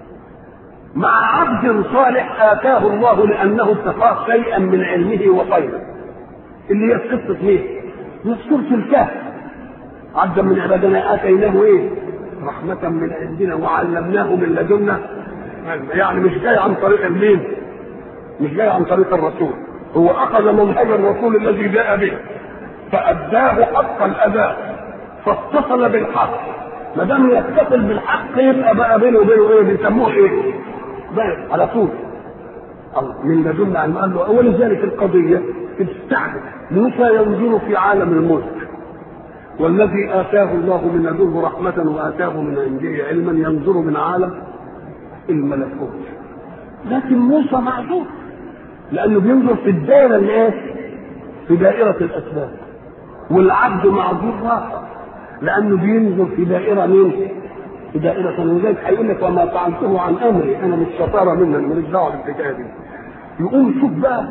مع عبد صالح اتاه الله لانه اتقاه شيئا من علمه وخيره، اللي هي قصه مين؟ في سوره الكهف. عبدا من عبادنا اتيناه ايه؟ رحمه من عندنا وعلمناه من لدنا. يعني مش جاي عن طريق المين؟ مش جاي عن طريق الرسول، هو اخذ منهج الرسول الذي جاء به فاداه حق الاداء فاتصل بالحق. ما دام يتصل بالحق يبقى بقى بينه وبينه ايه؟ بيسموه ايه؟ بقى على طول الله من لدنا. عن قال له ولذلك القضيه بتستعمل موسى ينظر في عالم الملك والذي اتاه الله من لدنه رحمه واتاه من عنده علما ينظر من عالم الملكوت. لكن موسى معذور لانه بينظر في الدائره اللي ايه؟ في دائره الاسباب. والعبد معذور اخر لانه بينظر في دائره مين؟ في دائره. ولذلك هيقول لك وما فعلته عن امري، انا مش شطاره مني، ماليش دعوه بالحكايه دي. يقوم شوف بقى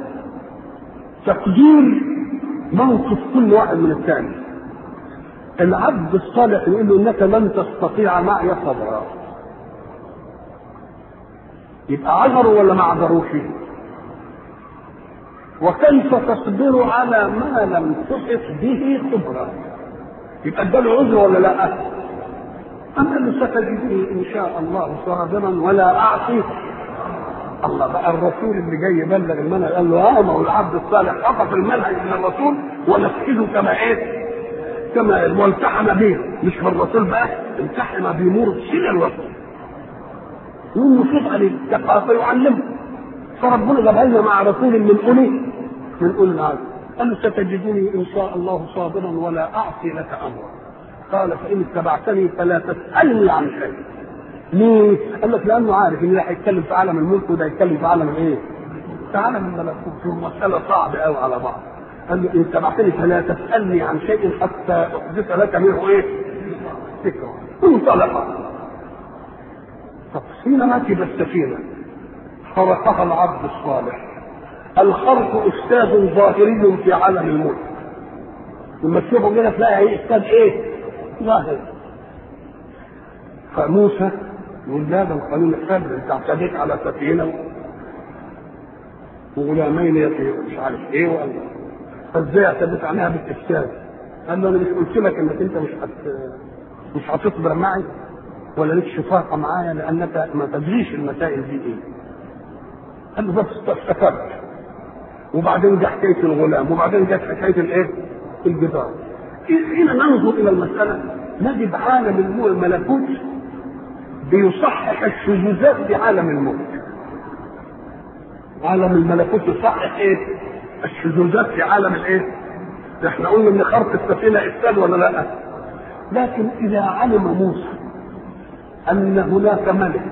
تقدير موقف كل واحد من الثاني. العبد الصالح يقول له انك لن تستطيع معي صبرا، يبقى عذروا ولا ما عذروش؟ وكيف تصبر على ما لم تحط به خبرا؟ يبقى اداله عذر ولا لا؟ أم قال له ستجدني ان شاء الله صابرا ولا اعصي. الله بقى الرسول اللي جاي يبلغ المنهج قال له اه ما هو العبد الصالح اخذ المنهج من الرسول ونفذه كما ايه؟ كما والتحم به، مش بالرسول بقى، التحم بمرسل الرسول. يقول له شوف عليه يقف يعلمه. فربنا جابها لنا مع رسول من اولي من اولي العزم. قال له ستجدني ان شاء الله صابرا ولا اعصي لك امرا. قال فان اتبعتني فلا تسالني عن شيء. ليه؟ قال لك لانه عارف ان اللي هيتكلم في عالم الملك وده هيتكلم في عالم الايه؟ في عالم الملكوت، مساله صعبه قوي على بعض. قال له ان اتبعتني فلا تسالني عن شيء حتى احدث لك منه ايه؟ ذكرى. انطلق. طب حين ركب السفينه خرقها العبد الصالح. الخرق استاذ ظاهري في عالم الملك. لما تشوفوا كده تلاقي ايه؟ استاذ ايه؟ ظاهر. فموسى يقول لا ده القانون الثابت، انت اعتديت على سفينه وغلامين يطيروا مش عارف ايه وقال فازاي اعتديت عليها بالافساد؟ قال له انا مش قلت لك انك انت مش هت مش هتصبر معي ولا لك شفاقه معايا لانك ما تدريش المسائل دي ايه؟ قال له بس استفدت. وبعدين جه حكايه الغلام وبعدين جت حكايه الايه؟ الجدار. حين ننظر الى المساله نجد عالم الملكوت بيصحح الشذوذات في عالم الملك. عالم الملكوت يصحح ايه؟ الشذوذات في عالم الايه؟ احنا قلنا ان خرق السفينه افساد ولا لا؟ لكن اذا علم موسى ان هناك ملك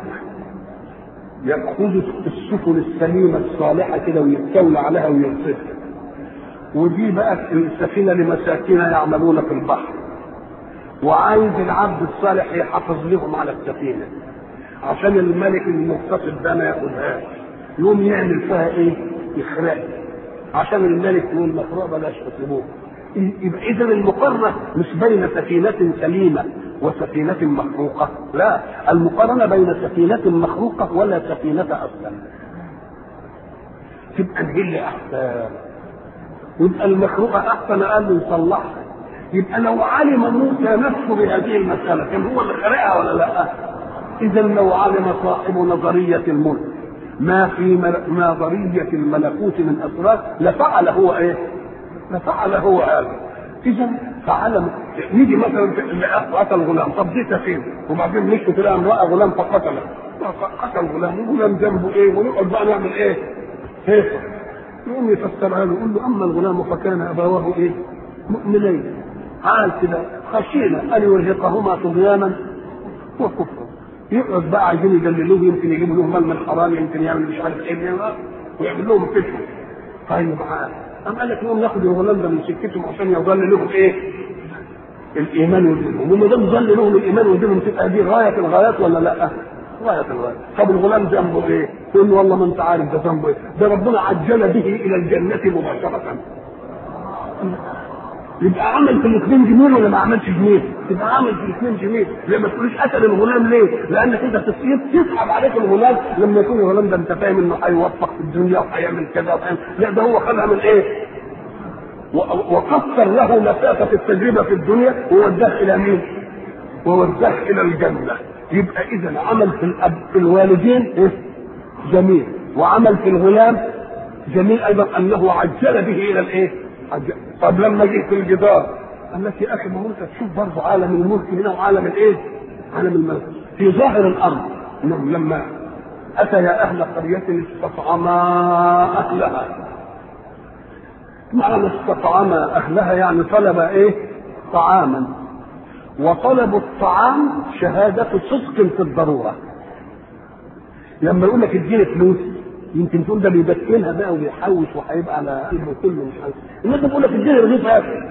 يأخذ السفن السليمة الصالحة كده ويستولى عليها ويرصدها، ودي بقى السفينة لمساكين يعملون في البحر، وعايز العبد الصالح يحافظ لهم على السفينة عشان الملك المقتصد ده ما ياخدهاش، يقوم يعمل فيها ايه؟ يخرقها عشان الملك يقول مخروق بلاش تسيبوه. يبقى اذا المقارنه مش بين سفينه سليمه وسفينه مخروقه، لا، المقارنه بين سفينه مخروقه ولا سفينه اصلا. تبقى الهله احسن، يبقى المخلوقه احسن قال يصلحها. يبقى لو علم موسى نفسه بهذه المساله كان هو اللي خلقها ولا لا؟ اذا لو علم صاحب نظريه الملك ما في نظريه الملكوت من اسرار لفعل هو ايه؟ لفعل هو هذا. اذا فعلم. نيجي مثلا قتل غلام، طب دي فين؟ وبعدين مشوا تلاقي امراه غلام فقتله، قتل غلام، وغلام ذنبه ايه؟ ونقعد بقى نعمل ايه؟ هيك يقوم يفسرها له يقول له اما الغلام فكان ابواه ايه؟ مؤمنين. قال كده خشينا ان يرهقهما طغيانا وكفرا. يقعد بقى عايزين يدللوه، يمكن يجيبوا لهم مال من حرام، يمكن يعمل مش عارف ايه ويعمل لهم فتنه. طيب عاد قام قال لك يوم ناخد الغلام ده من سكتهم عشان يظل لهم ايه؟ الايمان والدين. وما دام ظل لهم الايمان والدين تبقى دي غايه الغايات ولا لا؟ غايه الغايات. طب الغلام ذنبه ايه؟ يقول له والله ما انت عارف ده ذنبه ايه؟ ده ربنا عجل به الى الجنه مباشره. يبقى عمل في الاثنين جميل ولا ما عملش جميل؟ يبقى عمل في الاثنين جميل. لما تقوليش قتل الغلام ليه؟ لانك انت تصير تسحب عليك الغلام لما يكون الغلام ده انت فاهم انه هيوفق في الدنيا وهيعمل كذا وهيعمل، لا ده هو خدها من ايه؟ وقصر له مسافه التجربه في الدنيا ووداه الى مين؟ ووداه الى الجنه. يبقى اذا عمل في الاب في الوالدين إيه؟ جميل، وعمل في الغلام جميل ايضا انه عجل به الى الايه؟ عجل. طب لما جه في الجدار قال لك يا اخي ما هو انت تشوف برضه عالم الملك هنا وعالم الايه؟ عالم الملك في ظاهر الارض. انهم لما اتيا اهل قريه استطعما اهلها. معنى استطعما اهلها يعني طلب ايه؟ طعاما. وطلب الطعام شهاده صدق في الضروره. لما يقول لك اديني فلوس يمكن تقول ده بيبكلها بقى وبيحوش وهيبقى على قلبه كله مش عارف. الناس بتقول لك اديني رغيف اكل.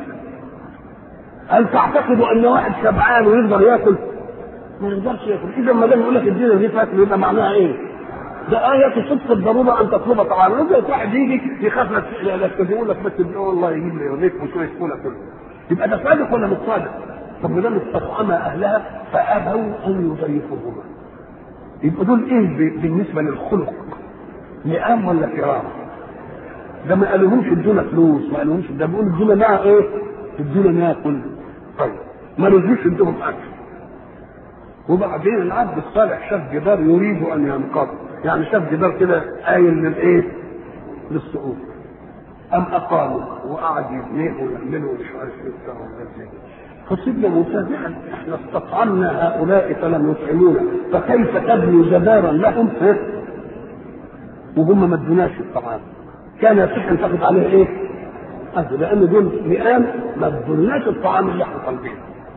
هل تعتقدوا ان واحد شبعان ويقدر ياكل؟ ما يقدرش ياكل. اذا ما دام يقول لك اديني رغيف اكل يبقى معناها ايه؟ ده آية صدق الضرورة أن تطلب طعاما. إذا واحد يجي يخاف لك يقول لك بس والله يجيب لي رغيف وشوية فول كله. يبقى ده صادق ولا مش صادق؟ طب ما دام استطعم أهلها فأبوا أن يضيفوهما. يبقى دول إيه بالنسبة للخلق؟ لئام ولا كرام؟ ده ما قالوهمش ادونا فلوس، ما قالوهمش ده بيقولوا ادونا معاه ايه؟ ادونا ناكل. طيب ما رضيوش ادوهم اكل. وبعدين العبد الصالح شاف جدار يريد ان ينقض، يعني شاف جدار كده قايل للايه؟ للسقوط. ام اقاموا وقعد يبنيه ويعملوا مش عارف ايه بتاع ولا فسيدنا موسى احنا استطعمنا هؤلاء فلم يطعمونا فكيف تبني جدارا لهم وهم ما ادوناش الطعام؟ كان يصح ان تاخذ عليه ايه؟ أجل، لان دول لئام ما ادوناش الطعام اللي احنا طالبينه.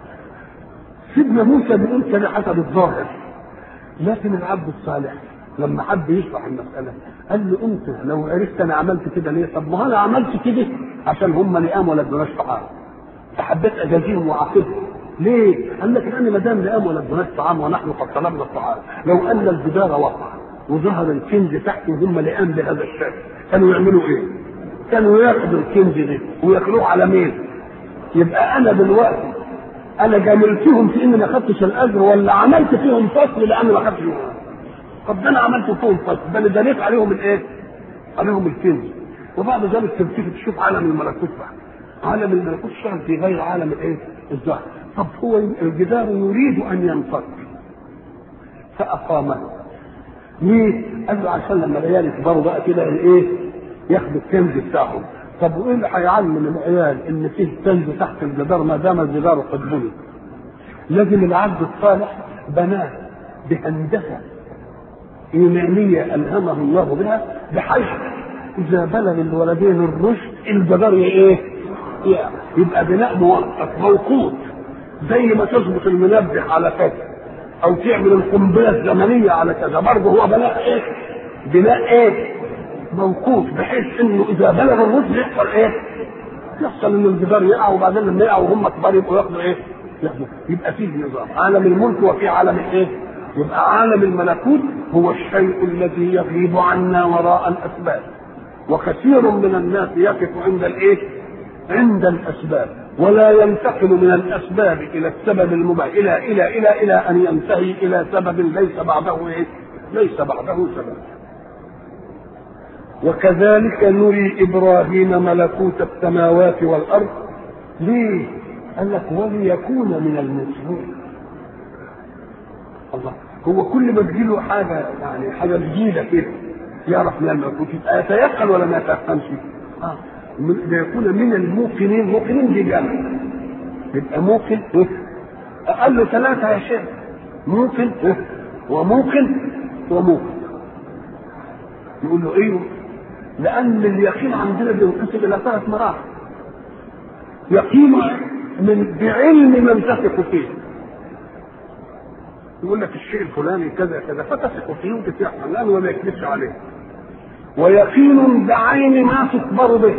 سيدنا موسى بيقول كده حسب الظاهر، لكن العبد الصالح لما حب يشرح المساله قال له انت لو عرفت انا عملت كده ليه؟ طب ما انا عملت كده عشان هم لئام ولا ادوناش طعام، فحبيت اجازيهم واعاقبهم. ليه؟ قال لك لان ما دام لئام ولا ادوناش طعام ونحن قد طلبنا الطعام، لو ان الجدار وقع وظهر الكنز تحت وهم لئام بهذا الشكل كانوا يعملوا ايه؟ كانوا ياخذوا الكنز ده وياكلوه على مين؟ يبقى انا دلوقتي انا جاملتهم في اني ما خدتش الاجر ولا عملت فيهم فصل لاني ما خدتش الاجر؟ طب ده انا عملت فيهم فصل، ده اللي دليت عليهم الايه؟ عليهم الكنز. وبعد ذلك تبتدي تشوف عالم الملكوت بقى. عالم الملكوت شغل في غير عالم الايه؟ الظاهر. طب هو الجدار يريد ان ينفك فاقامه. ليه؟ قال له عشان لما العيال يكبروا بقى كده الايه؟ ياخدوا الكنز بتاعهم. طب وايه اللي هيعلم العيال ان فيه كنز تحت الجدار ما دام الجدار قد بني؟ لازم العبد الصالح بناه بهندسه ايمانيه الهمه الله بها بحيث اذا بلغ الولدين الرشد الجدار ايه؟ يبقى بناء مؤقت موقوت، زي ما تظبط المنبه على كذا او تعمل القنبله الزمنيه على كذا، برضه هو بناء ايه؟ بناء ايه؟ موقوت، بحيث انه اذا بلغ الرشد يحصل ايه؟ يحصل ان الجدار يقع، وبعدين لما يقع وهم كبار يبقوا ياخدوا ايه؟ ياخدوا. يبقى فيه نظام عالم الملك وفي عالم الايه؟ يبقى عالم الملكوت هو الشيء الذي يغيب عنا وراء الاسباب، وكثير من الناس يقف عند الايه؟ عند الاسباب، ولا ينتقل من الاسباب الى السبب المباح الى الى الى الى ان ينتهي الى سبب ليس بعده ايه؟ ليس بعده سبب. وكذلك نري إبراهيم ملكوت السماوات والأرض. ليه؟ قال لك وليكون من المسلمين. الله، هو كل ما تجيله حاجة يعني حاجة جديدة كده يعرف من الملكوت يبقى يتيقن ولا ما يتيقنش؟ اه ليكون من الموقنين. موقنين دي جمع، يبقى موقن أقل له ثلاثة يا شيخ، موقن وموقن وموقن. يقول له ايوه، لأن اليقين عندنا بينقسم إلى ثلاث مراحل. يقين من بعلم من تثق فيه، يقول لك الشيء الفلاني كذا كذا فتثق فيه وتتيقن لأنه ما يكذبش عليه. ويقين بعين ما تخبر به،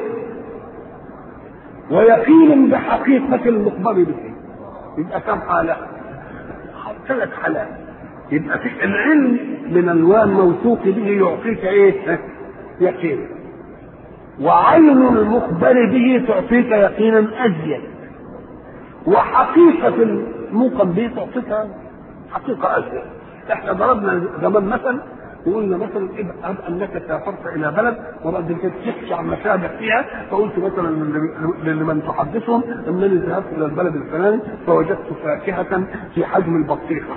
ويقين بحقيقة المخبر به. يبقى كم حالة؟ ثلاث حالات. يبقى في العلم من الوان موثوق به يعطيك ايه؟ يقين. وعين المخبر به تعطيك يقينا ازيد. وحقيقة الموقن به تعطيك حقيقة ازيد. احنا ضربنا زمان مثل وقلنا مثلا اب انك سافرت الى بلد وبعد كده تحكي عن مشاهدك فيها، فقلت مثلا لمن تحدثهم انني ذهبت الى البلد الفلاني فوجدت فاكهه في حجم البطيخه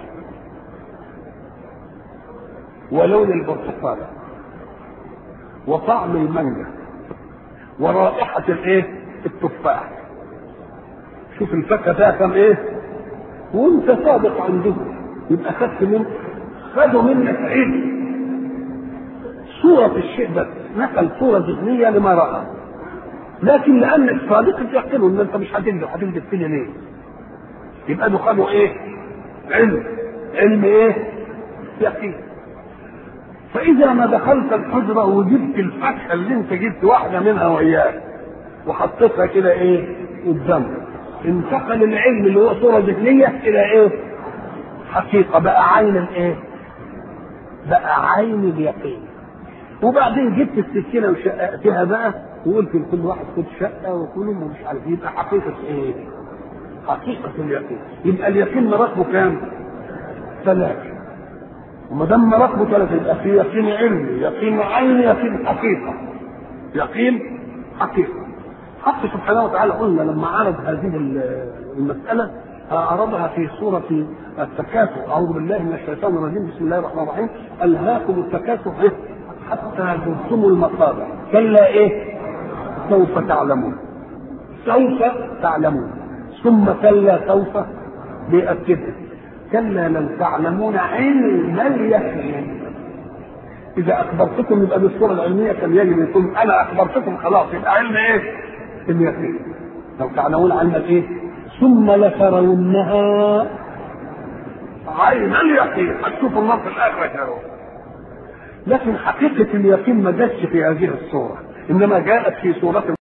ولون البرتقاله وطعم المانجا ورائحه الايه؟ التفاح. شوف الفاكهه ده كم ايه؟ وانت صادق عندهم يبقى خدت منه خدوا منك عيد صورة الشيء بس، نقل صورة ذهنية لما رأى. لكن لأنك صادق تيقنوا إن أنت مش هتكذب، هتكذب فينا ليه؟ يبقى دخلوا إيه؟ علم. علم إيه؟ يقين. فإذا ما دخلت الحجرة وجبت الفاكهة اللي أنت جبت واحدة منها وإياك وحطيتها كده إيه؟ قدامك، انتقل العلم اللي هو صورة ذهنية إلى إيه؟ حقيقة. بقى عين الإيه؟ بقى عين اليقين. وبعدين جبت السكينه وشققتها بقى وقلت لكل واحد خد شقه وكلوا ومش عارف. يبقى حقيقه ايه؟ حقيقه اليقين. يبقى اليقين مراتبه كام؟ ثلاثه. وما دام مراتبه ثلاثه يبقى في يقين علمي، يقين عيني، يقين حقيقه. يقين حقيقه. حق سبحانه وتعالى قلنا لما عرض هذه المساله عرضها في سوره التكاثر. اعوذ بالله من الشيطان الرجيم، بسم الله الرحمن الرحيم. الهاكم التكاثر حتى زرتم المقابر كلا ايه؟ سوف تعلمون. سوف تعلمون ثم كلا سوف بيأكدها كلا لو تعلمون علم اليقين. اذا اخبرتكم يبقى بالصوره العلميه كان يجب يكون انا اخبرتكم خلاص يبقى علم ايه؟ اليقين. لو تعلمون علم الايه؟ ثم لترونها عين اليقين. هتشوفوا النار في الاخره اهو. لكن حقيقة اليقين ما جاتش في هذه الصورة، إنما جاءت في صورة